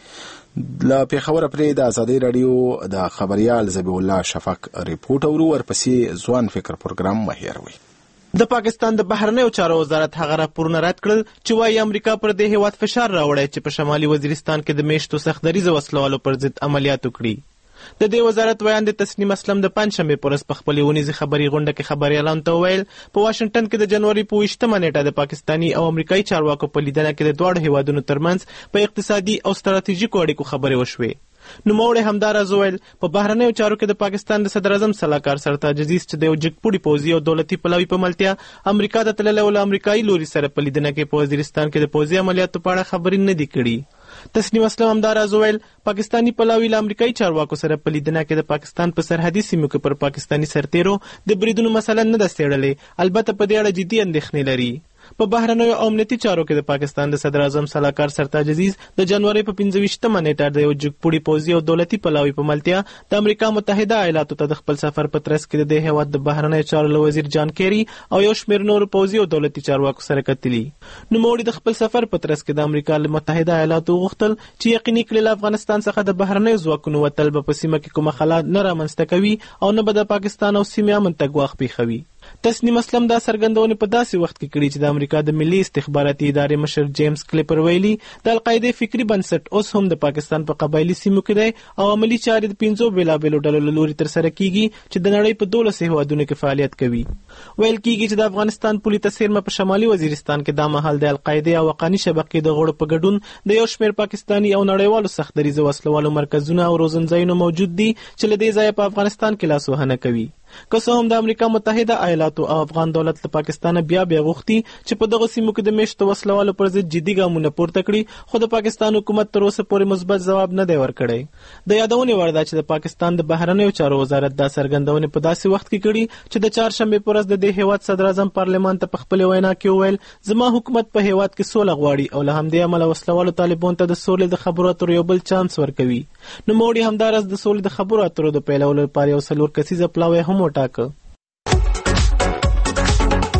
لا پیښور پرې د ازادي رادیو د خبريال زبی الله شفق ریپورت او ورپسې ځوان فکر پروګرام مهیروي. د پاکستان د بهرنیو چارو وزارت هغه راپورونه رد کړل چې وايي امریکا پر دې هیواد فشار راوړی چې په شمالي وزیرستان کې د میشتو سختدریزه وسلوالو پر ضد عملیات وکړي. د دې وزارت ویان د تسنیم اسلم د پنځشنبې په ورځ په خپلې اونیزې خبري غونډه کې خبري اعلان ته وویل په واشنگټن کې د جنوري په 28مه نیټه د پاکستاني او امریکایي چارواکو په لیدنه کې د دواړو هیوادونو ترمنځ په اقتصادي او ستراتیژیکو اړیکو خبرې وشوې. نوموړی همداراز وویل په بهرنیو چارو کې د پاکستان د صدر اعظم سلاکار سرتاج عزیز چې د یو جګپوړي پوځي او دولتي پلوي په ملتیا امریکا ته تللی او له امریکایي لوري سره په لیدنه کې په وزیرستان کې د پوځي عملیاتو په اړه خبرې نه دي کړي. تسنیم اسلم همداراز وویل پاکستانی پلاوی له امریکایي چارواکو سره په لیدنه کې د پاکستان په سرحدي سیمو کې پر پاکستانی سرتیرو د بریدونو مسله نه ده څېړلې، البته په دې اړه جدي اندېښنې لري. په بهرنیو او امنیتي چارو کې د پاکستان د صدر اعظم سلاکار سرتاج عزیز د جنوري په 25مه نیټه د یو جګپوړي پوځي او دولتي پلاوي په ملتیا د امریکا متحده ایالاتو ته د خپل سفر په ترڅ کې د هیواد د بهرنیو چارو وزیر جان کیری او یو شمېر نور پوځي او دولتي چارواکو سره کتلي. نوموړي د خپل سفر په ترڅ کې د امریکا متحده ایالاتو غوښتل چې یقیني کړي له افغانستان څخه د بهرنیو ځواکونو وتل به په سیمه کې کومه خلا نه رامنځته کوي او نه به د پاکستان او سیمې امن ته ګواښ پېښوي. تسنیم اسلم دا څرګندونې په داسې وخت کې کړي چې د امریکا د ملي استخباراتي ادارې مشر جیمز کلیپر ویلي د القاعده فکری بنسټ اوس هم د پاکستان په قبایلی سیمو کې دی او عملی چارې د 15 بیلابیلو ډلو له لوري ترسره کیږي چې د نړۍ په 12 هیوادونو کې فعالیت کوي. ویل کیږي چې د افغانستان پولیس سیرمه په شمالي وزیرستان کې د مهال د القاعده او حقانی شبکې د غړو په ګډون د یو شمېر پاکستانی او نړیوالو سختدریزه وسلوالو مرکزونه او روزنځایونه موجود دي چې له دې ځایه په افغانستان کې لاسوهنه کوي. که څه هم د امریکا متحده ایالاتو او افغان دولت له پاکستان بیا غوښتي چې په دغه سیمو کې د میشتو وسلوالو پر ضد جدي ګامونه پورته کړي، خو د پاکستان حکومت تر اوسه پورې مثبت ځواب نه دی ورکړی. د یادونې وړ ده چې د پاکستان د بهرنیو چارو وزارت دا څرګندونې په داسې وخت کې کړي چې د چهارشنبې په ورځ د دې هیواد صدر اعظم پارلمان ته په خپلې وینا کې وویل زما حکومت په هیواد کې سوله غواړي او له همدې امله وسلوالو طالبانو ته د سولې د خبرو اترو یو بل چانس ورکوي. نوموړي همداراز د سولې د خبرو اترو د پیلولو لپاره یو 4 کسیزه پلاوی هم وټاکه.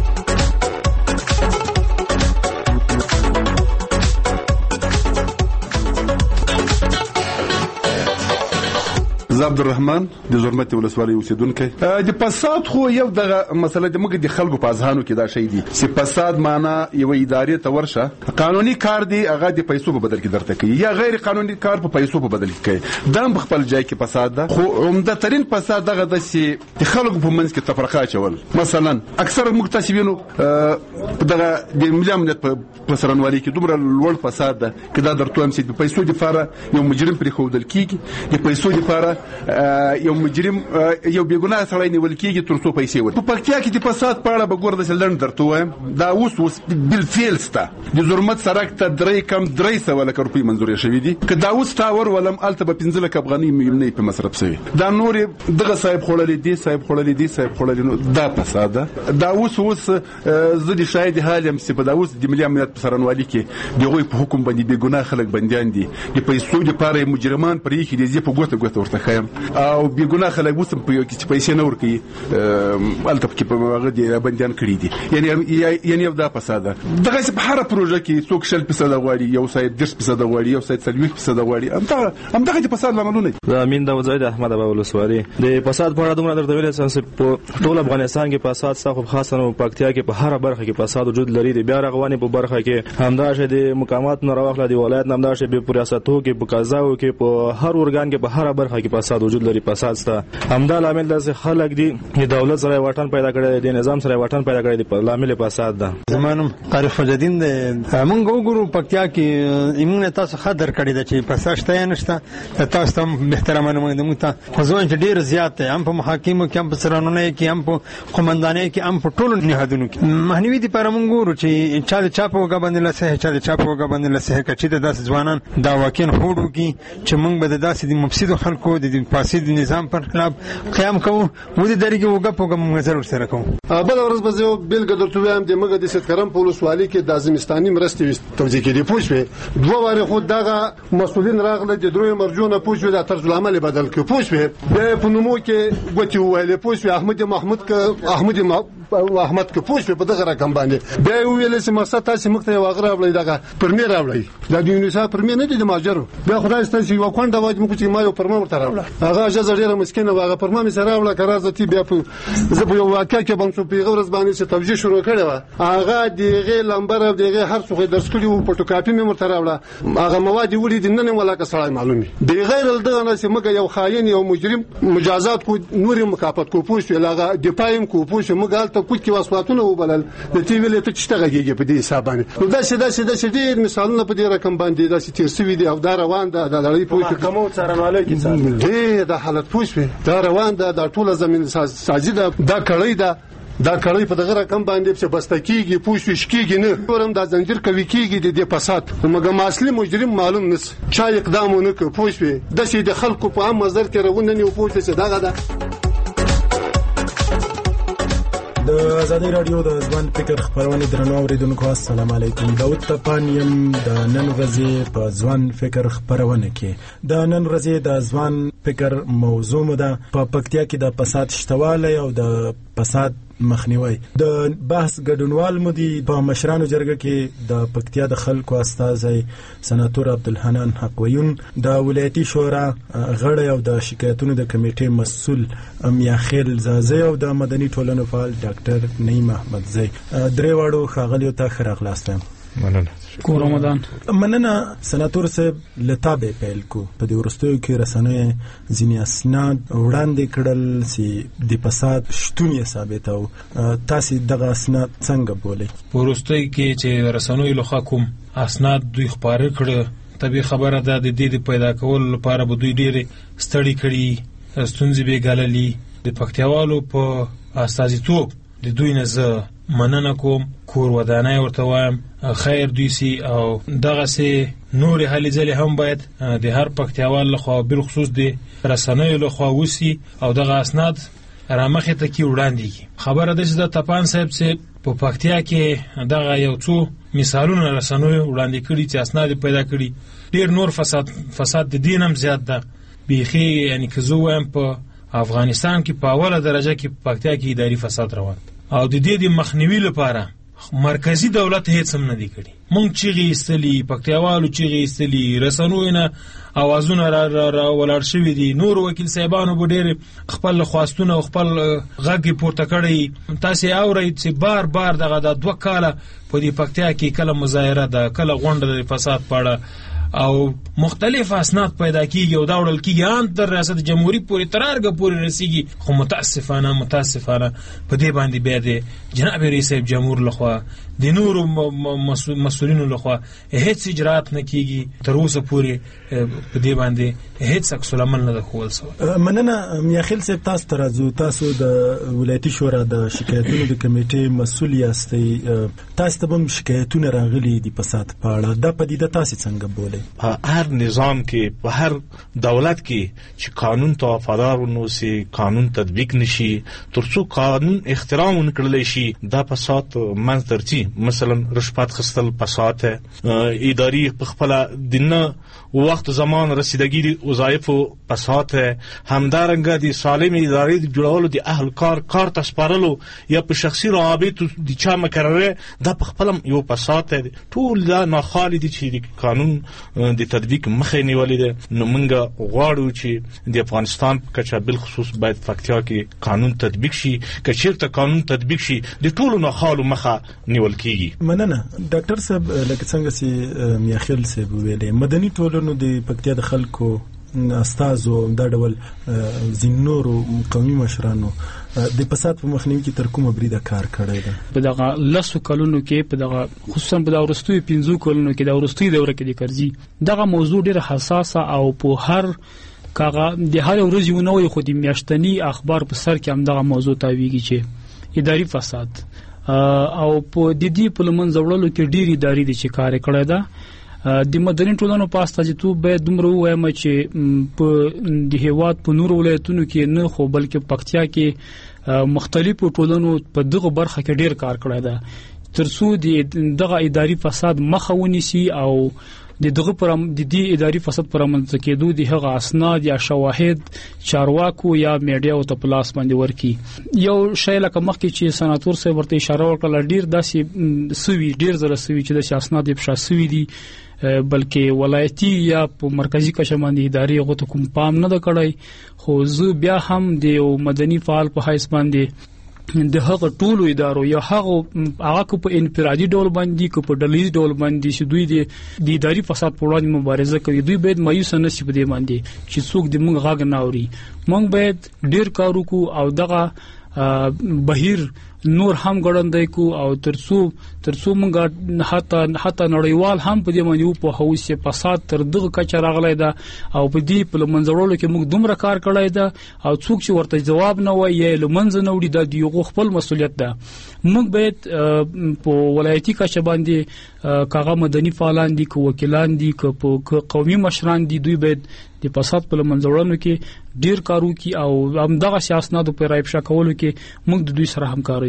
زه عبدالرحمن د زرمت ولسوالۍ اوسیدونکی. د فساد خو یو دغه مسله د موږ د خلکو په اذهانو کې دا شی دی چې فساد معنا یو ادارې ته ورشه قانوني کار دی هغه د پیسو په بدل کې درته کوي یا غیر قانوني کار په پیسو په بدل کې کوي. دا په خپل ځای کې فساد ده، خو عمده ترين فساد دغه د چې د خلکو په منځ کې تفرقه اچول. مثلا اکثر مکتسبینو دغه د ملي امنیت په سرنوالي کې دومره لوړ فساد ده چې دا درته هم چې د پیسو لپاره یو مجرم پرې خودل کیږي، د پیسو لپاره یو مجرم یو بیګناه سړی نیول کیږي تر څو پیسې ور. په پکتیا کې د فساد په اړه به ګور د سلند درته وایم دا اوس بالفعل ستا د زرمت سرک ته 300 لک روپۍ منزورې شوې دي. که دا اوس تاور ولم الته به 15 لک افغانۍ مې په مصرف شوی. دا نور دغه صاحب خړلې دي صاحب خړلې نو دا فساد ده. دا اوس زه د شاهد حال هم چې په دا اوس د ملي امنیت په سرنوالي کې دغه په حکم باندې بیګناه خلک بنديان دي. د پیسو لپاره مجرمان پرې کې دي په ګوته ورته خایم او بیګناه خلک اوس په یو کې پیسې نه ورکي الته کې په هغه دي بنديان کړی دي. یعنی دا فساد ده. دغه په هر پروژه کې څوک 10% غواړي، یو سایت 10% غواړي، یو سایت 30% غواړي. همدغه د فساد لاملونه دي. امین دا وزید احمد ابا ولسوالي د فساد په اړه دومره درته ویل چې په ټول افغانستان کې فساد څخه خاصه نو پکتیا کې په هر برخه کې فساد وجود لري. د بیا رغونې په برخه کې همدا شه د مقامات نه راوخله دی ولایت همدا شه په ریاستو کې په قضاو کې په هر ارګان کې په هر برخه کې فساد وجود لري. فساد ستا همدا لامل د خلک دی د دولت سره وطن پیدا کړی دی، نظام سره وطن پیدا کړی دی، په لامل فساد ده. زمانم طارق فجدین موږ وګورو پکتیا کې ایمونه تاسو خطر کړی دی چې فساد شته نشته. تاسو ته محترمانه موږ ته خو ځوان ډیر زیات هم په محاکمو کې هم په سرانونو کې هم په قومندانۍ کې هم په ټولو نهادونو کې مخنیوي دي پر موږ ګورو چې چا د چا په وګه باندې لسه چا د چا په وګه باندې لسه کچې د داس ځوانان دا واکین هوډو کې چې موږ به د داسې د مفسد خلکو د فاسد نظام پر خلاف قیام کوو و دې درګه وګه په وګه موږ سره سره کوو. بل ورځ به زه بیلګه درته وایم د موږ د ستکرم په ولسوالۍ کې د ازمستاني مرستې توزیع کړي پوښوي دوه واره خو دغه مسولین راغله د دروي مرجونه پوښوي د طرز العمل بدل کې پوښوي د پنومو کې غوتی ویلې پوښوي احمد محمد کې پوښوي په دغه رقم باندې بیا ویل چې مقصد تاسو مخته واغره وړي دغه پرمیر راوړي د یونیسا پرمیر نه دي د ماجرو بیا خدای ستاسو یو کونډه واجب مو چې ما یو پرمیر ورته راوړه هغه اجازه ډیره مسکینه واغه پرمیر سره راوړه قرار ځتی بیا په زه په یو واقع کې باندې په غورز باندې چې توجیه شروع کړې و هغه دغه لمبر دغه هر څه درس کړی و پټو کاپی مې ورته راوړه هغه مواد وړي د نن ولا کسړای معلومي د غیر دغه نه چې مګه یو خاين یو مجرم مجازات کو نور مکافات کو پوښ لاغه دپایم کو پوښ مګال ته کوټ کې واسواتونه وبلل د ټي وی له ته چټغږي په دې حساب باندې نو دا څه ډېر مثالونه په دې رقم باندې دا چې تیر سوي دي او دا روان ده د لړۍ پوښ کومو څارنوالۍ کې دې د حالت پوښ دا روان ده د ټوله زمين ساجده دا کړی ده دا کړی په دغه رقم باندې چې بستکیږي پوښوش کیږي نه ورم دا زنجیر کوي کیږي د فساد مګم اصلي مجرم معلوم نس چا اقدامونه کوي پوښوي د سې د خلکو په عام نظر کې روونه نه پوښتنه چې دغه ده. د ازادي رادیو د ځوان فکر خبرونه درنو اوریدونکو السلام علیکم. داود تپانیم د نن ورځې په ځوان فکر خبرونه کې د نن ورځې د ځوان فکر موضوع ده په پکتیا کې د فساد شتواله او د فساد مخنیوي. د بحث ګډونوال مدي په مشرانو جرګه کې د پکتیا د خلکو استازي سناتور عبدالحنان حقویون د ولایتي شورا غړی او د شکایتونو د کمیټې مسؤل میاخیل زازی او د مدني ټولنو فعال ډاکټر نعیم احمدزی درې واړو ښاغلیو ته ښه راغلاست. مننه سناتور صاحب لتابه پیل کو په دې ورستیو کې رسنۍ ځینې اسناد وړاندې کړل چې د فساد شتون یې ثابت او تاسو دغه اسناد څنګه بولئ؟ په ورستیو کې چې رسنۍ لخوا کوم اسناد دوی خبره کړه طبي خبره ده د دې پیدا کول لپاره به دوی ډېر ستړي کړي ستونزې به ګاللي د پکتیاوالو په استازیتوب د دوی نه زه مننه کوم کور ودانای ورته وایم خیر دوی سي او دغه سي نور هلي ځلې هم باید د هر پکتیاوال لخوا بل خصوص د رسنۍ لخوا وسی او دغه اسناد رامخه ته کی وړاندې کی خبره ده چې د تپان صاحب سي په پکتیا کې دغه یو څو مثالونه رسنۍ وړاندې کړي چې اسناد پیدا کړي ډیر نور فساد د دینم زیات ده بيخي یعنی که زه وایم په افغانستان کې په اوله درجه کې پکتیا کې اداري فساد روان او د دې د مخنیوي لپاره مرکزی دولت هیڅ هم نه دی کړی. مونږ چیغې ایستلي، پکتیاوالو چیغې ایستلي، رسنیو نه اوازونه را ولاړ شوي دي، نور وکیل صاحبانو به ډېر خپل خواستونه او خپل غږ پورته کړی. تاسې اورئ چې بار بار دغه 2 کاله په دې پکتیا کې کله مظاهره ده، کله غونډه د فساد په اړه او مختلف اسناد پیدا کیږي او دا وړل کیږي ان تر ریاست جمهوریت پورې ترارګه پورې رسیږي. خو متاسفانه په دې باندې بیا د جناب رئیس جمهور لخوا د نورو مسؤلینو لخوا هیڅ اجرات نه کیږي. تر اوسه پورې په دې باندې هیڅ عکس العمل نه ښوول شوی. مننه میاخیل صاحب، تاسو ته راځو. تاسو د ولایتي شورا د شکایتونو د کمیټې مسؤل یاستئ. تاسو ته هم شکایتونه راغلي دي فساد په اړه. دا پدیده تاسو څنګه بولئ؟ هر نظام کې په هر دولت کې چې قانون ته وفادار ونوسي، قانون تطبیق نشي، ترڅو قانون احترام ونکړل شي، دا فساد منځ درځي. مثلا رشوت خستل فساد ہے، اداری په خپل دنه وخت زمان رسیدګي وظایف فساد ہے، همدارنګه د سالم ادارې د جوړولو د اهل کار تسپارلو یا په شخصي روابط د چا مقرره دا په خپل یو فساد ہے. ټول دا ناخالي دي چې د قانون د تطبیق مخه نیولې ده. نو موږ غواړو چې د افغانستان په کچه بل خصوص باید فکتیا کې قانون تطبیق شي. که چیرته قانون تطبیق شي د ټولو ناخالو مخه نیول کیږي. مننه ډاکټر صاحب. لکه څنګه چې میاخیل صاحب ویلي، مدني ټولنو د پکتیا د خلکو استازو دا ډول زینورو قومي مشرانو د فساد په مخنیوي کې تر کومه بریده کار کړی ده؟ په دغه 10 کلونو کې، په دغه خصوصا په دغه وروستیو 5 کلونو کې، د وروستي دوره کې د کرزي دغه موضوع ډیره حساسه او په هر کاغه د هر ورځ یو نوې خو د میاشتنی اخبار په سر کې هم دغه موضوع تاویږي چې اداري فساد او په د دې په لمن زوړلو کې ډیر اداري دي چې کار کړی ده. د مدني ټولنو په استازیتوب به دومره وایم چې په د هیواد په نور ولایتونو کې نه خو بلکې پکتیا کې مختلفو ټولنو په دغه برخه کې ډیر کار کړی ده ترڅو دغه اداري فساد مخه ونیسي او دغه پر د دې اداري فساد پر منځ کېدو د هغه اسناد یا شواهد چارواکو یا میډیا او ته پلاس باندې ورکی. یو شی لکه مخکې چې سناتور صاحب ورته اشاره وکړه، ډیر داسې سوي ډیر زره سوي چې د اسناد په شاسوي دي، بلکې ولایتي یا په مرکزی کچه باندې ادارې غوته کوم پام نه کړی. خو زه بیا هم د مدني فعال په حیث باندې د هغه ټولو ادارو یا هغه په انفرادي ډول باندې کو په ډلهیز ډول باندې چې دوی د اداري فساد په وړاندې مبارزه کوي، دوی باید مایوس نه شي په دې باندې چې څوک د موږ غږ نه اوري. موږ باید ډیر کار وکړو او دغه بهیر نور هم ګړندای کو او ترڅو موږ حتی نړیوال هم په دې باندې په هوسه فساد تر دغه کچه راغلی ده او په دې په منځورولو کې موږ دومره کار کړی ده او څوک چې ورته جواب نه وایي یا لمنځ نه وړي د یو خپل مسولیت ده. موږ باید په ولایتي کچه باندې کاغه مدني فعالان دي، کو وکیلان دي، کو قومي مشران دي، دوی باید د فساد په منځورولو کې ډیر کارو کی او هم دغه سیاستونو په رایفشا کولو کې موږ د دوی سره همکاري.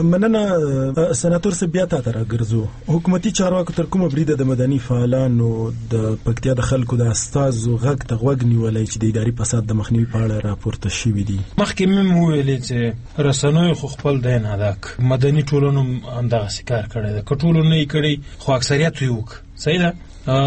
مننه سناتور صاحب. بیا ته راګرځو، حکومتي چارواکو تر کومه بریده د مدني فعالانو د پکتیا د خلکو د استازو غږ ته غوږ نیولای چې د اداري فساد د مخنیوي په اړه راپورته شوي دي؟ مخکې مې ویلې چې رسنیو خو خپل دی نه ادا مدني ټولنو همدغسې کار کړی ده، که ټولو نه یې کړی خو اکثریت یې وکړ. صحیح ده.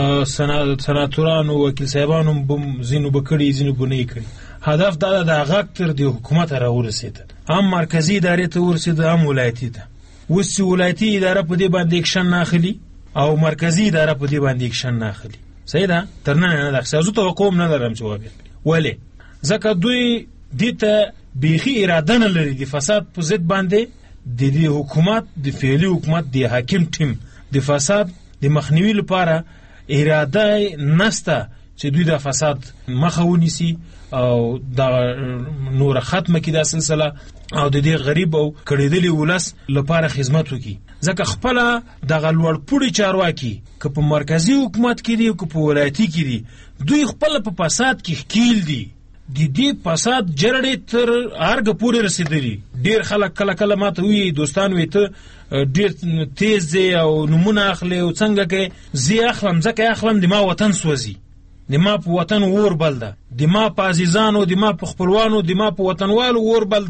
سناتورانو وکیل صاحبانو ځینو به کړي ځینو به نه یې کړي. هدف دا ده د غږ تر د حکومت راورسېده، هم مرکزي ادارې ته ورسېده هم ولایتي ته. اوس چې ولایتي اداره په دې باندې اکشن نه اخلي او مرکزي اداره په دې باندې اکشن نه اخلي، صحیح ده، تر نن نه ده اخیستې. زه توقع هم نه لرم چې وبې ولې، ځکه دوی دې ته بیخي اراده نه لري د فساد په ضد باندې د دې حکومت د فعلي حکومت د حاکم ټیم د فساد د مخنیوي لپاره اراده نسته چې دوی د فساد مخه ونیسي او دا نور ختمه کی دا سلسله او د دې غریب او کړيدلې ولس لپاره خدمت وکړي. ځکه خپل د غلوړ پوری چارواکي که په مرکزی حکومت کې دي او په ولایتي کې دي، دوی خپل په فساد کې خکیل دي. د دې فساد جرړې تر هرګ پورې رسیدلی. ډیر خلک کله ماته وی دوستان وی ته ډیر تیز دی او نمونه اخلي او څنګه کې زی اخلم ځکه اخلم د ما وطن سوځي، د ما په وطن ور بل ده، د ما په عزیزانو، د ما په خپلوانو، د ما په وطنوالو ور بل ده.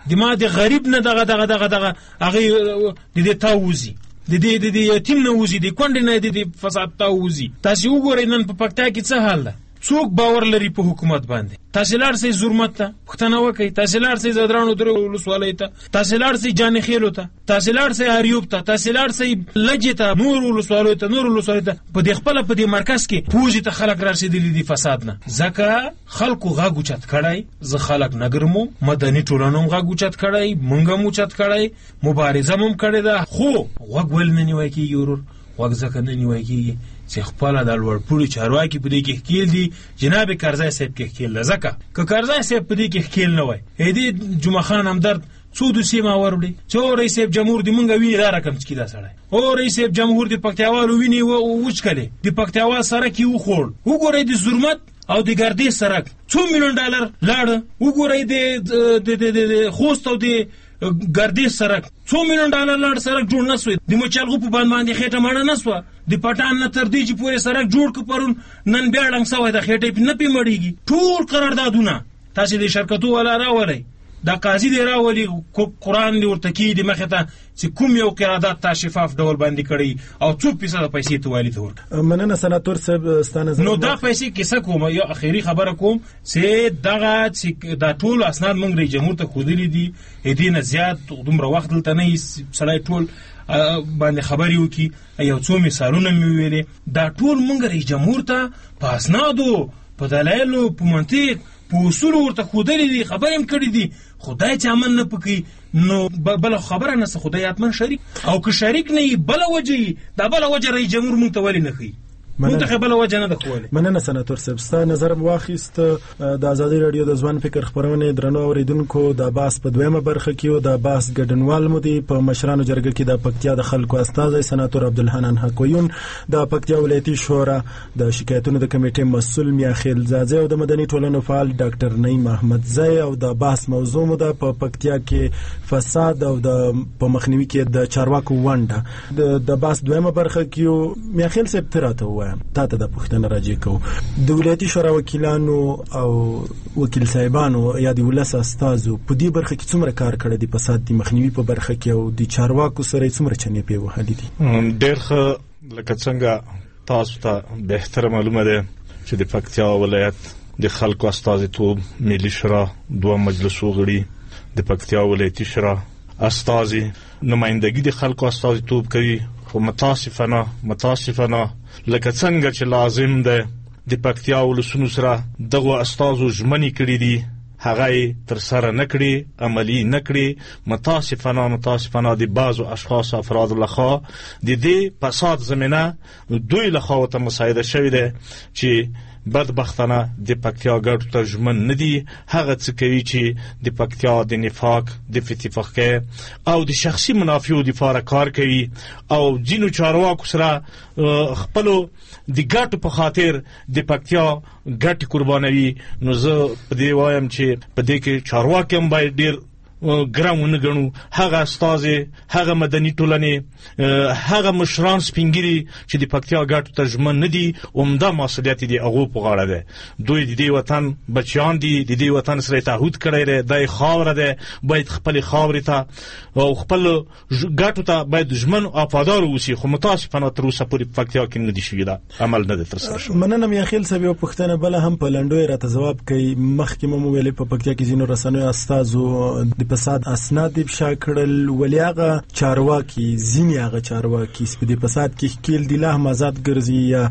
د ما د غریب نه دغه هغه د تاوزي د یتیم نه وزي د کونډې نه د فساد تاوزي. تاسو وګورئ نن په پکتیا کې څه حال ده. څوک باور لري په حکومت باندې؟ تاسو لاړ سئ زرمت ته پښتنه وکئ، تاسو لاړ سئ زدرانو درو ولسوالۍ ته، تاسو لاړ سئ جان خیلو ته، تاسو لاړ سئ اریوب ته، تاسو لاړ سئ لجه ته، نور ولسوالۍ ته په دې خپل په دې مرکز کې پوجي ته خلک راشدلی دي فساد نه. ځکه خلکو غاګو چت کړای، زه خلک نګرمو، مدني ټولنوم غاګو چت کړای، مونږه مو چت کړای، مبارزه مم کړی ده، خو وګ ول نه نیوي کیږي ورور، وګ ځکه نه نیوي کیږي چې خپل د لوړپوړي چارواکي په دې کې ښکیل دي. جناب کرزی صاحب کې ښکیل ځکه که کرزی صاحب په دې کې ښکیل نه وای، دې جمعه خان همدرد څو دوسیې ما وربړي چې رئیس جمهور د مونږ ویني دا رقم چې دا سړی او رئیس جمهور د پکتیاوالو ویني وچکلې د پکتیاوا سره کې وخوړ. وګورئ د زرمت او د ګردې سرک $2 میلیون لاړ. وګورئ د خوست او د ګردې سرک $2 میلیون لاړ، سرک جوړ نه سوی. د مچالغو په باندې خېټه ماړه نه سوه. د پټان نه تر دې چې پورې سرک جوړ که پرون نن بیا ړنګ سوی د خېټې نه پې مړېږي. ټول قراردادونه تاسې د شرکتو والا راولئ، دا قاضي دی راولي، قرآن دی ورته کېږدي مخې ته چې کوم یو قرارداد تا شفاف ډول باندې کړی او 2% پیسې ته والي ته ورکړه. مننه سناتور صاحب ستا نظر. نو دا پیسې کیسه کوم یو اخیری خبره کوم چې دغه چې دا ټول اسناد موږ رئیس جمهور ته ښودلي دي، دې نه زیات دومره وخت دلته نه سړی ټول باندې خبرې وکړي. یو څو مثالونه مې ویلې، دا ټول موږ رئیس جمهور ته په اسنادو، په دلایلو، په منطق، په اصولو ورته ښودلي دي، خبرې هم کړي دي. خدای چې عمل نه پکوي نو بل خبره نه څه، خدای حتما شریک، او که شریک نه وي بله وجه وي، دا بله وجه رئیس جمهور موږ ته ولې نه ښیي؟ منتخبه وجه نه ده کوله. مننه سناتور صاحب، ستا نظر واخیست. د ازادي رادیو د ځوان فکر خبرونه درنو اوریدونکو، د باس په دویمه برخه کې او د باس ګډنوال مو دی په مشرانو جرګه کې د پکتیا د خلکو استازي سناتور عبدالحنان حکویون، د پکتیا ولایتي شورا د شکایتونو د کمیټې مسؤل میاخیل زازی او د مدني ټولنو فعال ډاکټر نعیم احمد زئی. او د باس موضوع مو ده په پکتیا کې فساد او د په مخنیوي کې د چارواکو ونډه. د باس دویمه برخه کې میاخیل صاحب تراته تاته د پښتنه راځي کو د ولایتي شورا وکیلانو او وکیل صاحبانو یا د ولس استازو په دې برخه کې څومره کار کړی دی په فساد د مخنیوي په برخه کې او د چارواکو سره څومره چنې په وهلي دي؟ ډېر ښه، لکه څنګه تاسو ته بهتره معلومه ده چې د پکتیا ولایت د خلکو استازیتوب ملي شورا دوه مجلسو غړي، د پکتیا ولایتي شورا استازي نمائندګي د خلکو استازیتوب کوي. خو متاسفانه لکه څنګه چې لازم ده د پکتیا ولسونو سره دغه استازو ژمنې کړي دي، هغه تر سره نه کړي، عملي نه کړي. متاسفانه د بعضو اشخاص افراد لخوا د دې فساد زمینه دوی لخوا ته مساعده شوې ده چې بدبختانه د پکتیا ګډو ته ژمن نه دي. هغه څه کوي چې د پکتیا د نفاق، د فتفقه او د شخصي منافعو دپاره کار کوي او ځینو چارواکو سره خپلو د ګټو په خاطر د پکتیا ګټې قربانوي. نو زه په دې وایم چې په دې کې چارواکي هم باید ډېر ګرم ونه ګڼو. هغه استازي، هغه مدني ټولنې، هغه مشران سپینګیري چې د پکتیا ګټو ته ژمن نه دي، عمده مسؤلیت د هغو په غاړه ده. دوی د دې وطن بچیان دي، د دې وطن سره تعهد کړی دی، دا خاوره ده، باید خپلې خاورې ته او خپل ګټو ته باید ژمن او وفادار اوسي. خو متاسفانه تر اوسه پورې په پکتیا کې نه دي شوي، دا عمل نه دی ترسره شوی. مننه میاخیل صاحب. یو پوښتنه بله هم په لنډو راته ځواب کوي. مخکې مو ویلې په پکتیا کې ځینو رسنیو استازو د فساد اسناد افشا کړل، ولې هغه چارواکي، ځینې هغه چارواکي په دې فساد کې ښکیل دي، لا هم آزاد ګرځي یا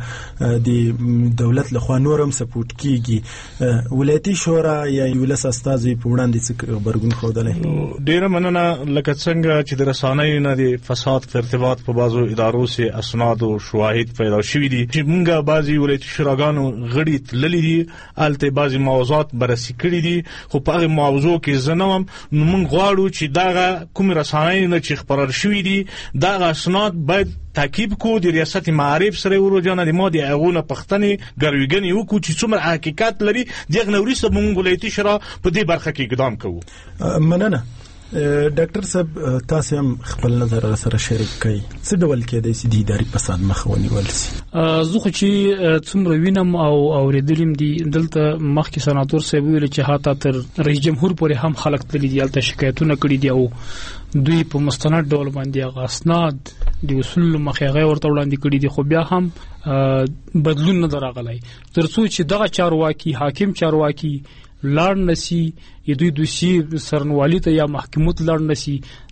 د دولت لخوا نور هم سپورټ کیږي. ولایتي شورا یا ولس استازي په وړاندې څه غبرګون ښودلی؟ ډېره مننه. لکه څنګه چې د رسنیو نه د فساد په ارتباط په بعضو ادارو سي اسناد او شواهد پیدا شوي دي چې موږ بعضې ولایتي شوراګانو غړي تللي دي، هلته بعضې موضوعات بررسي کړي دي. خو په هغې موضوع کې زه نه وم. نو موږ غواړو چې دغه کوم رسنیو نه چې خپرار شوي دي دغه اسناد باید تعقیب کو، د ریاست معارف سره ورجانه د ما د هغونه پښتنې ګرویګنې وکړو چې څومره حقیقت لري. دغه نه وروسته موږ ولایتي شورا په دې برخه کې اقدام کوو. مننه. ډاکټر صاحب تاسو هم خپل نظر سره شریک کړئ څه ډول کېدای شي د اداري فساد مخه ونیول شي؟ زه خو چې څومره وینم او اوریدلم دي دلته مخکې سناتور صاحب ویل چې حتی تر رئیس جمهور پورې هم خلک تللي دي هلته شکایتونه کړي دي او دوی په مستند ډول باندې هغه اسناد د اصول مخې هغه ورته وړاندې کړي دي خو بیا هم بدلون نه راغلی تر څو چې دغه چارواکي حاکم چارواکي لاړ نسی دوی دوشي سرنوالي ته یا محکموت لاړ نسی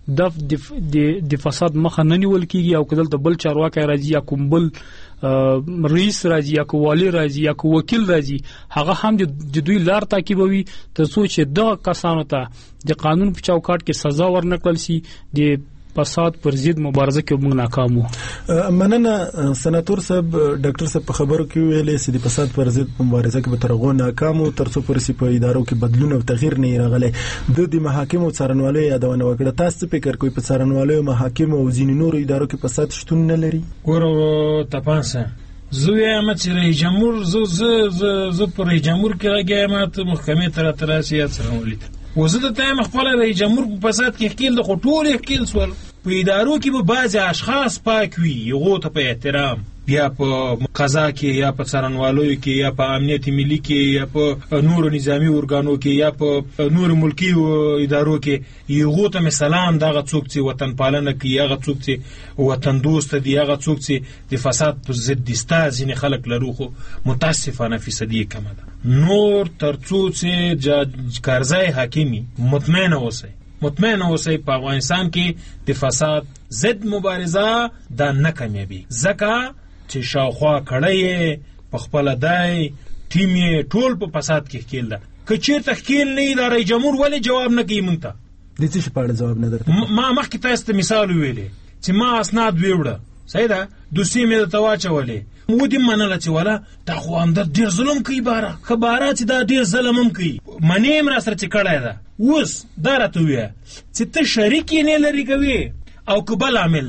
د فساد مخه نه نیول کیږي او کله ته بل چارواکي راځي یا کوم بل رئیس راځي یا کوالي راځي یا کو وکیل راځي هغه هم د دوی لار تعقیبوي تر څو چې دغه کسانو ته د قانون په چوکاټ کې سزا ورنکړل شي د فساد پر ضد مبارزه کې موږ ناکامو. مننه سناتور صاحب. ډاکټر صاحب په خبرو کې ویلې چې د فساد پر ضد مبارزه کې به تر هغو ناکامو تر څو پورې په ادارو کې بدلون او تغییر نه راغلی. د محاکمو څارنوالۍ یادونه وکړه. تاسو فکر کوئ په څارنوالۍ محاکمو او ځینې نورو ادارو کې فساد شتون نه لري؟ ګورو تپانسه زه وایم چې رئیس جمهور زه پر رئیس جمهور کې راګیم ته محکمې تر سیاست څارنوالۍ وزه د تایم خپل رئیس جمهور په فساد کې خپل د خټول خپل سوال په ادارو کې به بعض اشخاص پاک وي یو ته په احترام بیا په قضا کې یا په څارنوالۍ کې یا په امنیت ملي کې یا په نور نظامی ارګانو کې یا په نور ملکی ادارو کې یو ته مثلا دغه څوک چې وطن پالنه کوي هغه څوک چې وطن دوست دی هغه څوک چې د فساد پر ضد دستا ځینې خلک لرو خو متاسفانه فیصدي کم ده. نور ترڅو چې کارځای حاکمی مطمئن اوسئ په افغانستان کې د فساد ضد مبارزه دا نه کمیږي ځکه چې شاوخوا کړی په خپل دای ټیم ټول په فساد کې ښکیل ده که چیرته ښکیل نه د رئیس جمهور ولې جواب نه کوي مونږ ته د څه په اړه جواب نه درته ما مخکې تاسو ته مثال ویلې چې ما اسناد ویوړه صحیح ده دوسیې مې ته واچولې مو دې منله چې ولا تا خو اندر ډیر ظلم کوي خبره چې دا ډیر ظلم هم کوي منیم را سره چې کړای ده اوس دا راته ویه چې ته شریک یې نه لري کوي او کبل عامل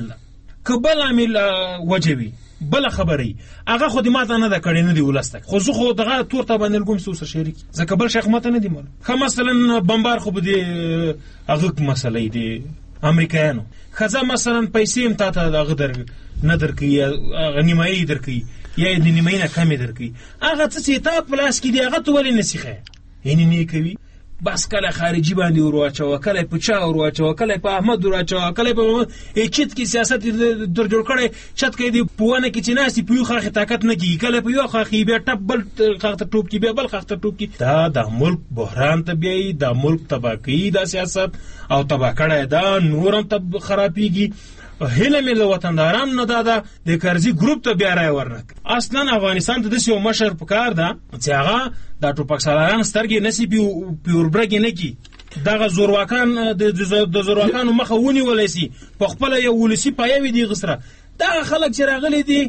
وجوي بل خبري هغه خو دې ماته نه دا کړی نه دی ولسته خو زه خو دغه تور ته باندې لګوم سوسه شریک ځکه بل شیخ ماته نه دی مال خو مثلا بمبار خو به هغه مسلې دی امریکایانو خزه مثلا پیسې هم تاته دغه نه درکې غنیمایي درکې یا د نیمه نه کمې درکې هغه څه تا پلاس کې دی هغه ته ولې نسیخه یعنی نه کوي بس کله خارجي باندې ورواچو کله په چا ورواچو کله په احمد ورواچو کله په چت کې سیاست در جوړ کړي چت کې دی پونه کې چې ناسي په خاخ طاقت نه کیږي کله په یو خاخ بیا ټبل خاخ ټوب کې بیا بل خاخ ټوب کې دا د ملک بحران طبيعي د ملک تباہي د سیاست او تباہ کړه دا نورم تب خرابيږي هله مې له وطنداران نه دا د کرزي ګروپ ته بیا راي ورنک اصلا افغانستان ته د یو مشر پکار ده چې هغه د ټوپک سالاران سترګې نسی پیوربرګ نه کی دغه زورواکان د زورواکانو مخه ونیولای شي په خپل یو ولسی پایوي دی غسره دا خلک چې راغلي دي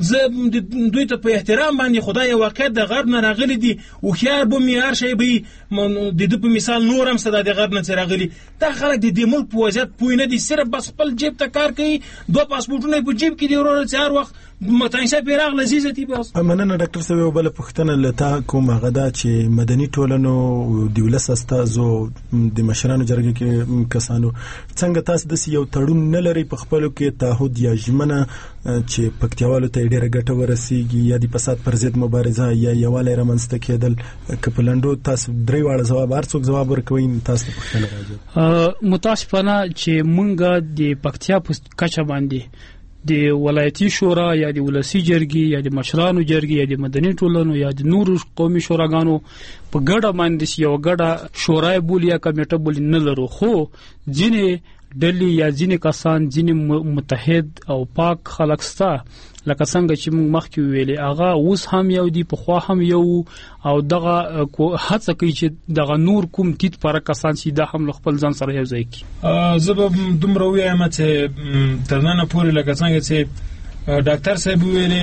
دوی ته په احترام باندې خدای واقعیت د غرب نه راغلي دي او خيار به میار شي به د په مثال نورم صدا د غرب نه راغلي دا خلک د ملک په وضعیت پوی نه دي صرف بس خپل جیب ته کار کوي دوه پاسپورتونه په جیب کې دی ورور چې هر وخت متنشه پیراغ لذیذتي بس. مننه ډاکټر صاحب بل پښتنه لته کوم غدا چې مدني ټولنو د ولس استازو د مشرانو جرګې کې کسانو څنګه تاسو د یو تړون نه لري په خپل کې تعهد یا ژمنه چې پکتیاوالو ته ډیره ګټه ورسیږي یا د فساد پر ضد مبارزه یا یواله رامنځته کېدل کپلندو تاسو درې واړه جواب هرڅوک جواب ورکوي تاسو پښتنه راځي متاسفانه چې مونږ د پکتیا په کچه باندې د ولایتي شورا یا د ولسی جرګي یا د مشرانو جرګي یا د مدني ټولنو یا د نورو قومي شوراګانو په ګډه باندې یو ګډه شورای بولی یا کمیټه بولی نه لرو خو ځینې ډلې یا ځینې کسان ځینې متحد او پاک خلک ستا لکه څنګه چې موږ مخکې ویلې هغه اوس هم یو دی په خوا هم یو او دغه هڅه کوي چې دغه نور کوم تیت پر کسان چې د هم خپل ځان سره یو ځای کی زه به دومره وایم چې ترنه پورې لکه څنګه چې ډاکټر صاحب ویلې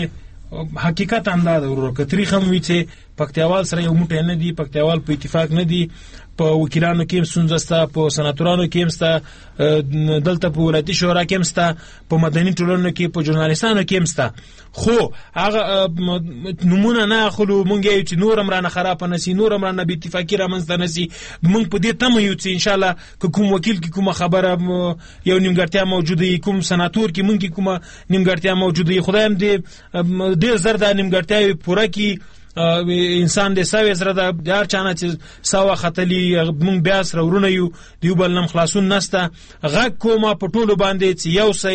حقیقت هم دا ورو کتري هم وی چې پکتیاوال سره یو موټی نه دی پکتیاوال په اتفاق نه دی په وکیلانو کې هم ستونزه شته، په سناتورانو کې هم شته، دلته په ولایتي شورا کې هم شته، په مدني ټولنو کې، په ژورنالیستانو کې هم شته. خو هغه نمونه نه اخلو مونږ یو چې نور هم رانه خراب نشي، نور هم رانه بې اتفاقي رامنځته نشي. مونږ په دې تمه یو چې انشاءالله که کوم وکیل کې کومه خبره یو نیمګړتیا موجوده وي، کوم سناتور کې مونږ کې کومه نیمګړتیا موجوده وي، خدای هم دې ډېر زر دا نیمګړتیاوې پوره کړي. انسان د سوي زره د هر چانه چې سوا خطلی مونږ بیا سره ورونه یو دیو بل نم خلاصون نسته. غږ کومه په ټولو باندې چې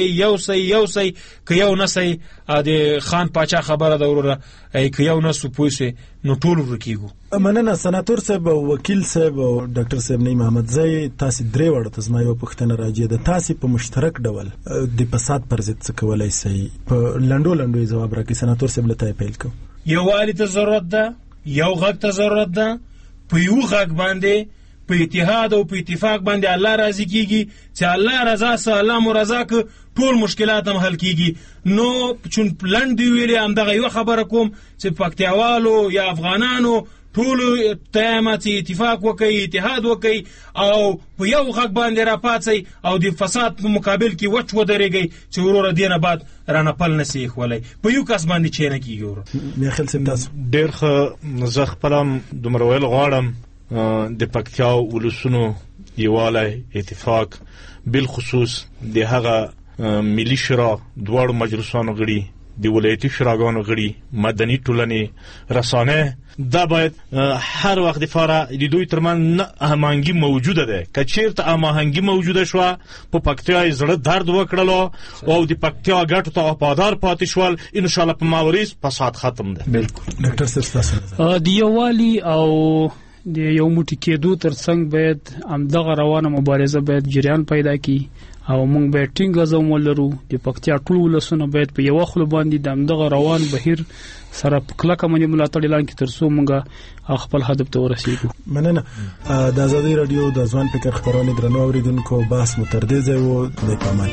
یو سي که یو نسي د خان پاچا خبره ده وروره، که یو نسو پوه نو ټول ورکیږو. مننه سناتور صاحب او وکیل صاحب او ډاکټر صاحب نعیم احمدزی، تاسو درې وړه ته زما یو پوښتنه راځي ده، تاسو په مشترک ډول د فساد پر ضد څه کولای شئ؟ په لنډو جواب راکړئ. سناتور صاحب له پیل کوم. یووالي ته ضرورت ده، یو غږ ته ضرورت ده، په یو غږ باندې په اتحاد او په اتفاق باندې الله راضي کیږي چې الله رضا سه الله مرضا ک ټول مشکلات هم حل کیږي. نو چون لند دی ویلې هم دغه یو خبره کوم چې پکتیاوالو یا افغانانو ټول تامه اتفاق وکي، اتحاد وکي او په یو غږ باندې را پاتې او د فساد په مقابل کې وچ ودرېږي چې وروره دینه بعد رانه پل نسی خولای په یو کس باندې چینه کیږي. ورو میخل سم تاسو ډېر ښه زه خپلم دومره ویل غواړم د پکتیا ولسونو یووالی، اتفاق، بالخصوص د هغه ملي شورا دواړو مجلسونو غړي، د ولایتي شوراګانو غړي، مدني ټولنې، رسانه، دا باید هر وخت لپاره د دوی ترمن هماهنګي موجوده ده. که چیرته هماهنګي موجوده شوه په پکتیا زړه درد وکړلو او د پکتیا ګټو ته وفادار پاتې شول، ان شاء الله په ماوریز فساد ختم ده. بالکل ډاکټر صاحب د یووالي او د یو موټی کېدو ترڅنګ باید همدغه روانه مبارزه باید جریان پیدا کړي او موږ باید ټینګ عزم ولرو. د پکتیا ټول ولسونه باید په یو خپل باندې د همدغه روان بهیر سره په کلکه باندې ملاتړ اعلان کړي ترڅو موږ خپل هدف ته ورسیږو. مننه. د آزادۍ رادیو د ځوان فکر خبرونه درنو اوریدونکو بحث متردد ځای وو د پامل.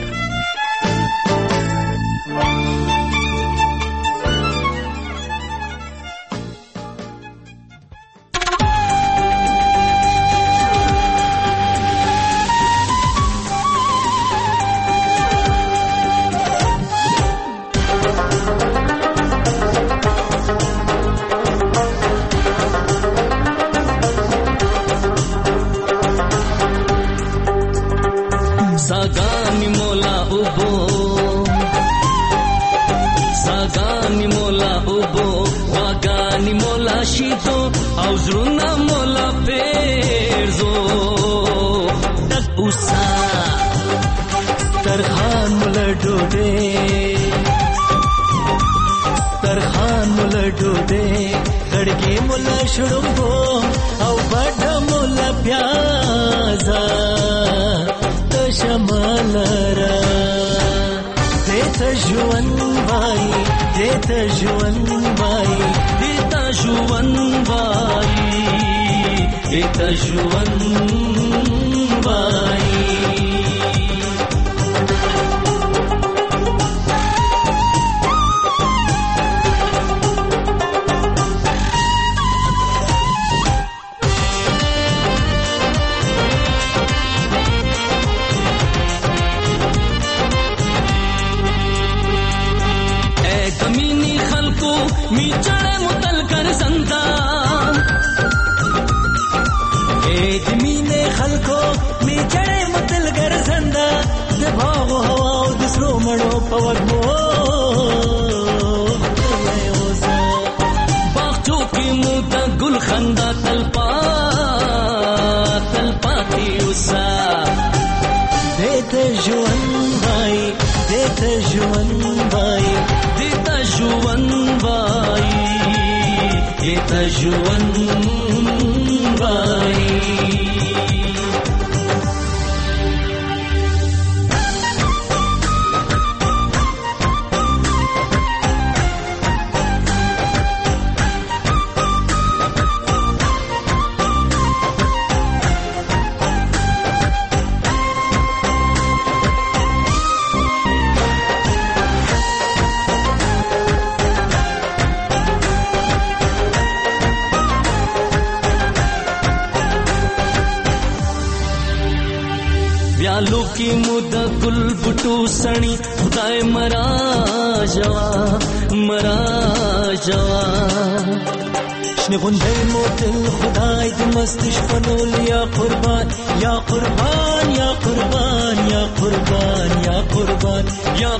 خیالو کې مو د ګل بوټو سړی خدای مرا جوا شنه غونډې مو تل خدای د مست شپنول یا قربان یا قربان یا قربان یا قربان یا قربان یا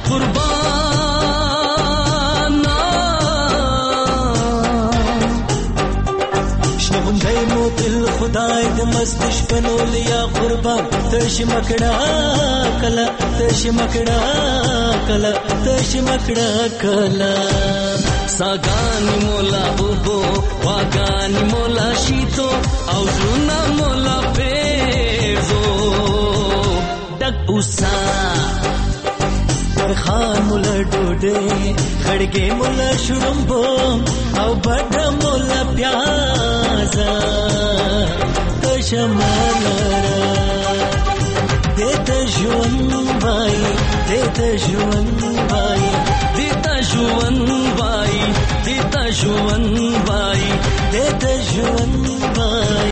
قربان شنه غونډې مو تل خدای د مست شپنول یا قربان تش مکړه کلا تش مکړه کلا تش مکړه کلا ساګانی مولا بوبو واګانی مولا شیتو او زړونه مولا پیزو ډک اوسا پرخان مولا ډوډۍ خړګې مولا شړمبو او بډ مولا پیازا کشمالرا دیتا ژوند وای دیتا ژوند وای دیتا ژوند وای دیتا ژوند وای دیتا ژوند وای